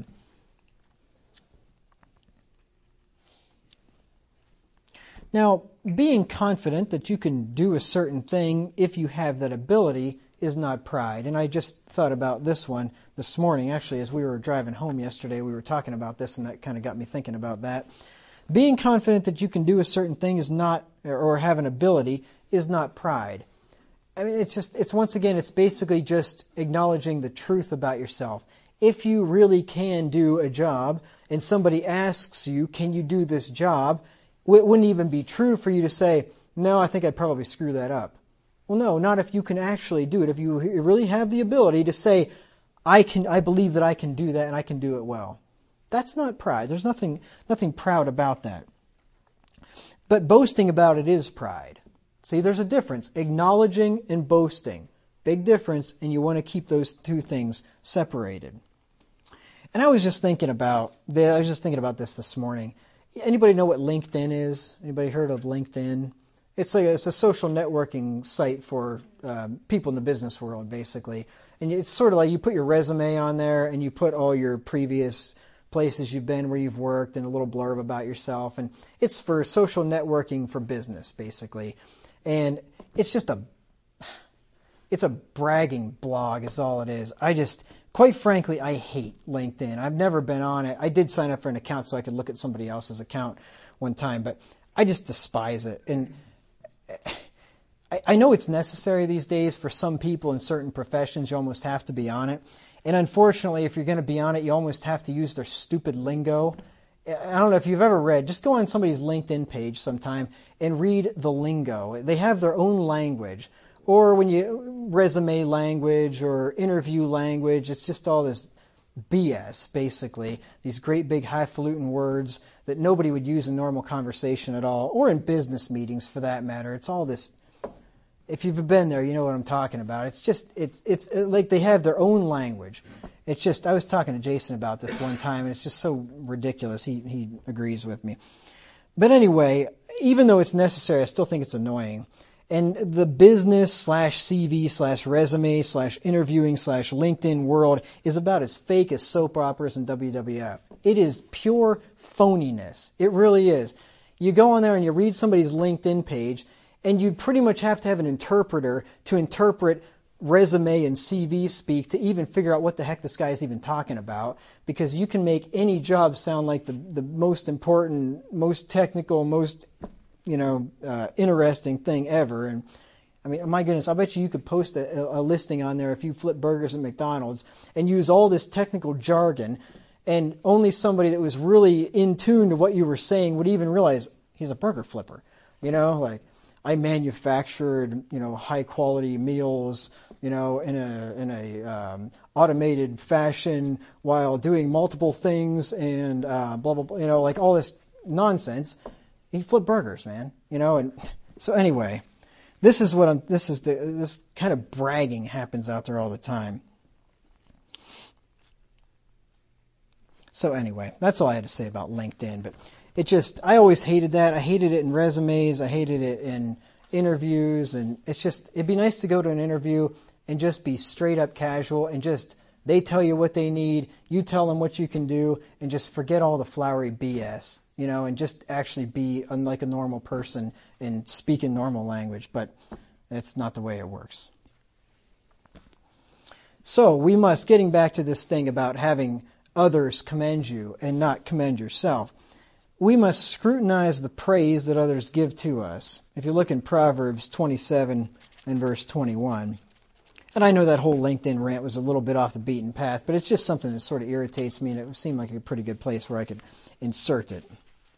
Now, being confident that you can do a certain thing if you have that ability is not pride. And I just thought about this one this morning. Actually, as we were driving home yesterday, we were talking about this, and that kind of got me thinking about that. Being confident that you can do a certain thing is not, or have an ability, is not pride. I mean, it's basically just acknowledging the truth about yourself. If you really can do a job, and somebody asks you, can you do this job? It wouldn't even be true for you to say, no, I think I'd probably screw that up. Well, no, not if you can actually do it. If you really have the ability to say, I believe that I can do that and I can do it well. That's not pride. There's nothing proud about that. But boasting about it is pride. See, there's a difference. Acknowledging and boasting. Big difference, and you want to keep those two things separated. And I was just thinking about this morning. Anybody know what LinkedIn is? Anybody heard of LinkedIn? It's a social networking site for people in the business world, basically. And it's sort of like you put your resume on there and you put all your previous places you've been, where you've worked, and a little blurb about yourself. And it's for social networking for business, basically. And it's a bragging blog is all it is. Quite frankly, I hate LinkedIn. I've never been on it. I did sign up for an account so I could look at somebody else's account one time, but I just despise it. And I know it's necessary these days for some people in certain professions. You almost have to be on it. And unfortunately, if you're going to be on it, you almost have to use their stupid lingo. I don't know if you've ever read, just go on somebody's LinkedIn page sometime and read the lingo. They have their own language. Or when you resume language or interview language, it's just all this BS, basically. These great big highfalutin words that nobody would use in normal conversation at all, or in business meetings for that matter. It's all this. If you've been there, you know what I'm talking about. It's like they have their own language. I was talking to Jason about this one time, and it's just so ridiculous. He agrees with me. But anyway, even though it's necessary, I still think it's annoying. And the business/CV/resume/interviewing/LinkedIn world is about as fake as soap operas and WWF. It is pure phoniness. It really is. You go on there and you read somebody's LinkedIn page, and you pretty much have to have an interpreter to interpret resume and CV speak to even figure out what the heck this guy is even talking about, because you can make any job sound like the most important, most technical, most interesting thing ever. And I mean, my goodness, I bet you could post a listing on there if you flip burgers at McDonald's and use all this technical jargon, and only somebody that was really in tune to what you were saying would even realize he's a burger flipper. I manufactured, high quality meals, in a automated fashion while doing multiple things and blah blah blah, like all this nonsense. He flipped burgers, man, and so anyway, this kind of bragging happens out there all the time. So anyway, that's all I had to say about LinkedIn, but I always hated that. I hated it in resumes. I hated it in interviews. And it'd be nice to go to an interview and just be straight up casual and they tell you what they need. You tell them what you can do and just forget all the flowery BS, and just actually be like a normal person and speak in normal language. But that's not the way it works. So getting back to this thing about having others commend you and not commend yourself, we must scrutinize the praise that others give to us. If you look in Proverbs 27 and verse 21, and I know that whole LinkedIn rant was a little bit off the beaten path, but it's just something that sort of irritates me, and it seemed like a pretty good place where I could insert it.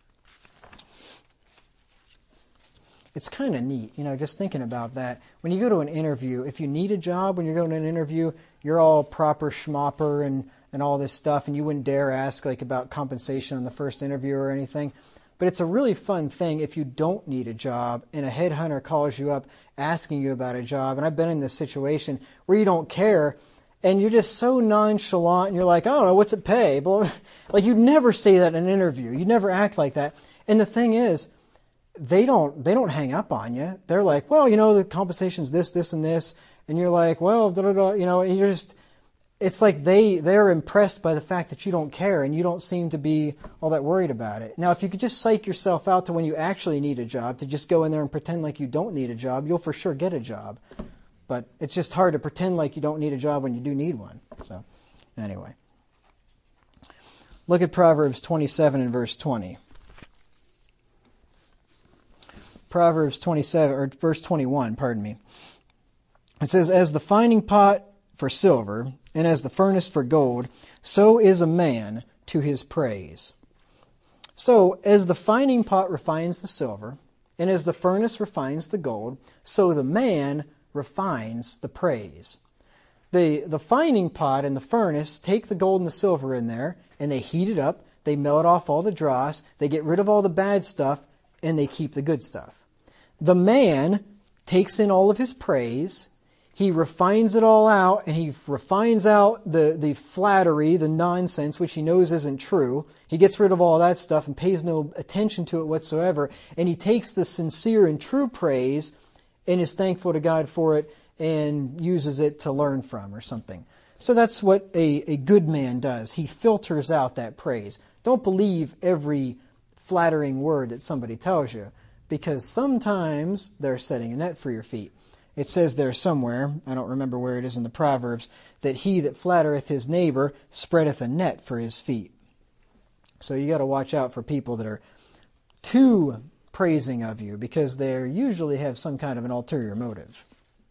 It's kind of neat, just thinking about that. When you go to an interview, if you need a job, when you're going to an interview, you're all proper schmopper and all this stuff, and you wouldn't dare ask about compensation on the first interview or anything. But it's a really fun thing if you don't need a job and a headhunter calls you up asking you about a job. And I've been in this situation where you don't care and you're just so nonchalant and you're like, I don't know, what's it pay? Like you'd never say that in an interview. You'd never act like that. And the thing is, they don't hang up on you. They're like, well, the compensation's this, this, and this. And you're like, well, da, da, da, and you're just, it's like they're impressed by the fact that you don't care and you don't seem to be all that worried about it. Now, if you could just psych yourself out to when you actually need a job, to just go in there and pretend like you don't need a job, you'll for sure get a job. But it's just hard to pretend like you don't need a job when you do need one. So, anyway. Look at Proverbs 27 and verse 20. Proverbs 27, or verse 21, pardon me. It says, as the fining pot for silver, and as the furnace for gold, so is a man to his praise. So, as the fining pot refines the silver, and as the furnace refines the gold, so the man refines the praise. The fining pot and the furnace take the gold and the silver in there, and they heat it up, they melt off all the dross, they get rid of all the bad stuff, and they keep the good stuff. The man takes in all of his praise, he refines it all out, and he refines out the flattery, the nonsense, which he knows isn't true. He gets rid of all that stuff and pays no attention to it whatsoever, and he takes the sincere and true praise and is thankful to God for it and uses it to learn from or something. So that's what a good man does. He filters out that praise. Don't believe every flattering word that somebody tells you, because sometimes they're setting a net for your feet. It says there somewhere, I don't remember where it is in the Proverbs, that he that flattereth his neighbor spreadeth a net for his feet. So you got to watch out for people that are too praising of you, because they usually have some kind of an ulterior motive.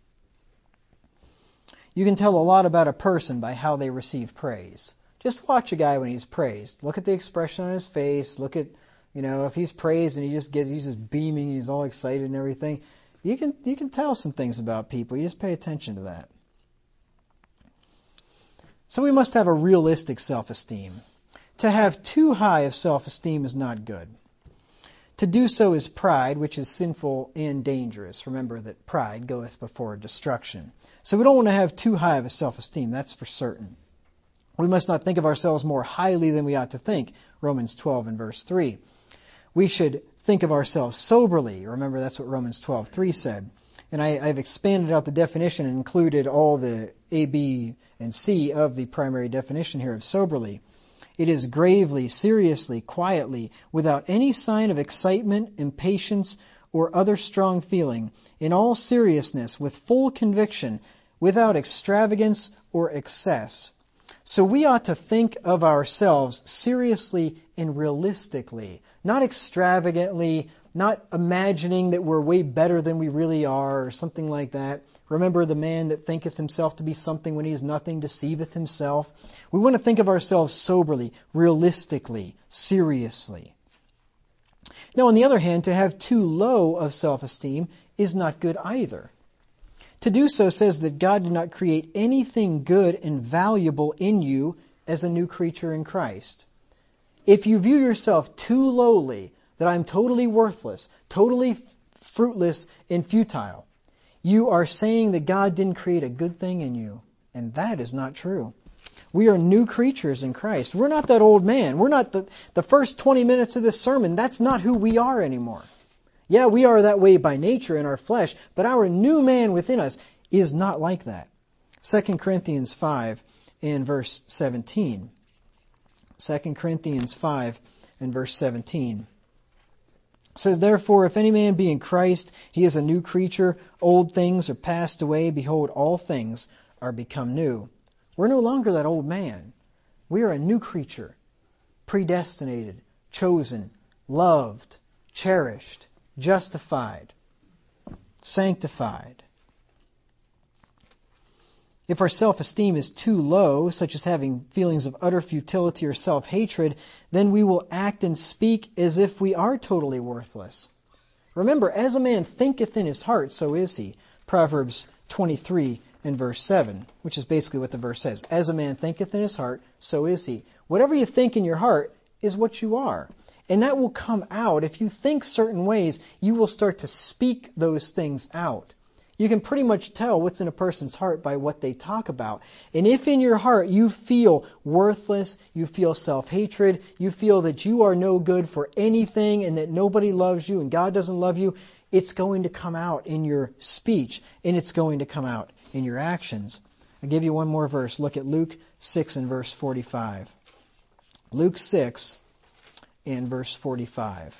You can tell a lot about a person by how they receive praise. Just watch a guy when he's praised. Look at the expression on his face. Look at, if he's praised and he's just beaming, he's all excited and everything. You can tell some things about people. You just pay attention to that. So we must have a realistic self-esteem. To have too high of self-esteem is not good. To do so is pride, which is sinful and dangerous. Remember that pride goeth before destruction. So we don't want to have too high of a self-esteem, that's for certain. We must not think of ourselves more highly than we ought to think. Romans 12 and verse 3. We should think of ourselves soberly. Remember, that's what Romans 12:3 said. And I've expanded out the definition and included all the A, B, and C of the primary definition here of soberly. It is gravely, seriously, quietly, without any sign of excitement, impatience, or other strong feeling, in all seriousness, with full conviction, without extravagance or excess. So we ought to think of ourselves seriously and realistically, not extravagantly, not imagining that we're way better than we really are or something like that. Remember, the man that thinketh himself to be something when he is nothing deceiveth himself. We want to think of ourselves soberly, realistically, seriously. Now, on the other hand, to have too low of self-esteem is not good either. To do so says that God did not create anything good and valuable in you as a new creature in Christ. If you view yourself too lowly, that I'm totally worthless, totally fruitless and futile, you are saying that God didn't create a good thing in you. And that is not true. We are new creatures in Christ. We're not that old man. We're not the first 20 minutes of this sermon. That's not who we are anymore. Yeah, we are that way by nature in our flesh, but our new man within us is not like that. 2 Corinthians 5 and verse 17. 2 Corinthians 5 and verse 17. It says, "Therefore, if any man be in Christ, he is a new creature. Old things are passed away. Behold, all things are become new." We're no longer that old man. We are a new creature, predestinated, chosen, loved, cherished, justified, sanctified. If our self-esteem is too low, such as having feelings of utter futility or self-hatred, then we will act and speak as if we are totally worthless. Remember, as a man thinketh in his heart, so is he. Proverbs 23 and verse 7, which is basically what the verse says. As a man thinketh in his heart, so is he. Whatever you think in your heart is what you are. And that will come out. If you think certain ways, you will start to speak those things out. You can pretty much tell what's in a person's heart by what they talk about. And if in your heart you feel worthless, you feel self-hatred, you feel that you are no good for anything and that nobody loves you and God doesn't love you, it's going to come out in your speech and it's going to come out in your actions. I'll give you one more verse. Look at Luke 6 and verse 45. Luke 6 and verse 45.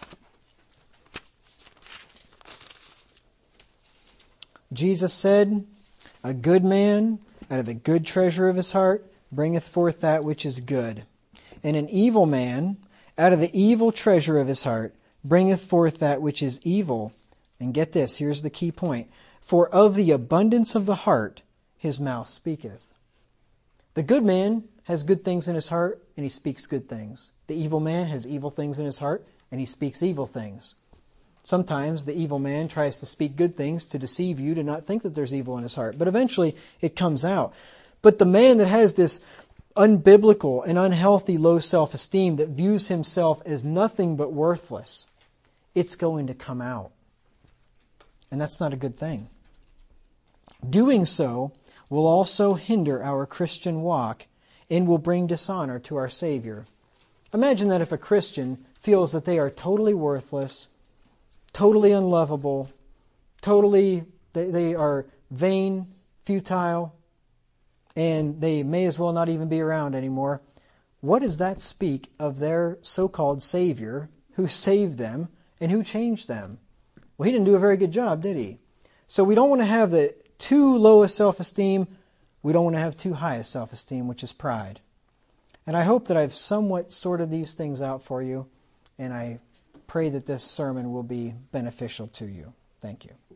Jesus said, "A good man out of the good treasure of his heart bringeth forth that which is good. And an evil man out of the evil treasure of his heart bringeth forth that which is evil." And get this, here's the key point. "For of the abundance of the heart his mouth speaketh." The good man has good things in his heart and he speaks good things. The evil man has evil things in his heart and he speaks evil things. Sometimes the evil man tries to speak good things to deceive you to not think that there's evil in his heart. But eventually it comes out. But the man that has this unbiblical and unhealthy low self-esteem that views himself as nothing but worthless, it's going to come out. And that's not a good thing. Doing so will also hinder our Christian walk and will bring dishonor to our Savior. Imagine that if a Christian feels that they are totally worthless, totally unlovable, they are vain, futile, and they may as well not even be around anymore. What does that speak of their so-called Savior who saved them and who changed them? Well, he didn't do a very good job, did he? So we don't want to have the too low a self-esteem. We don't want to have too high a self-esteem, which is pride. And I hope that I've somewhat sorted these things out for you, and I pray that this sermon will be beneficial to you. Thank you.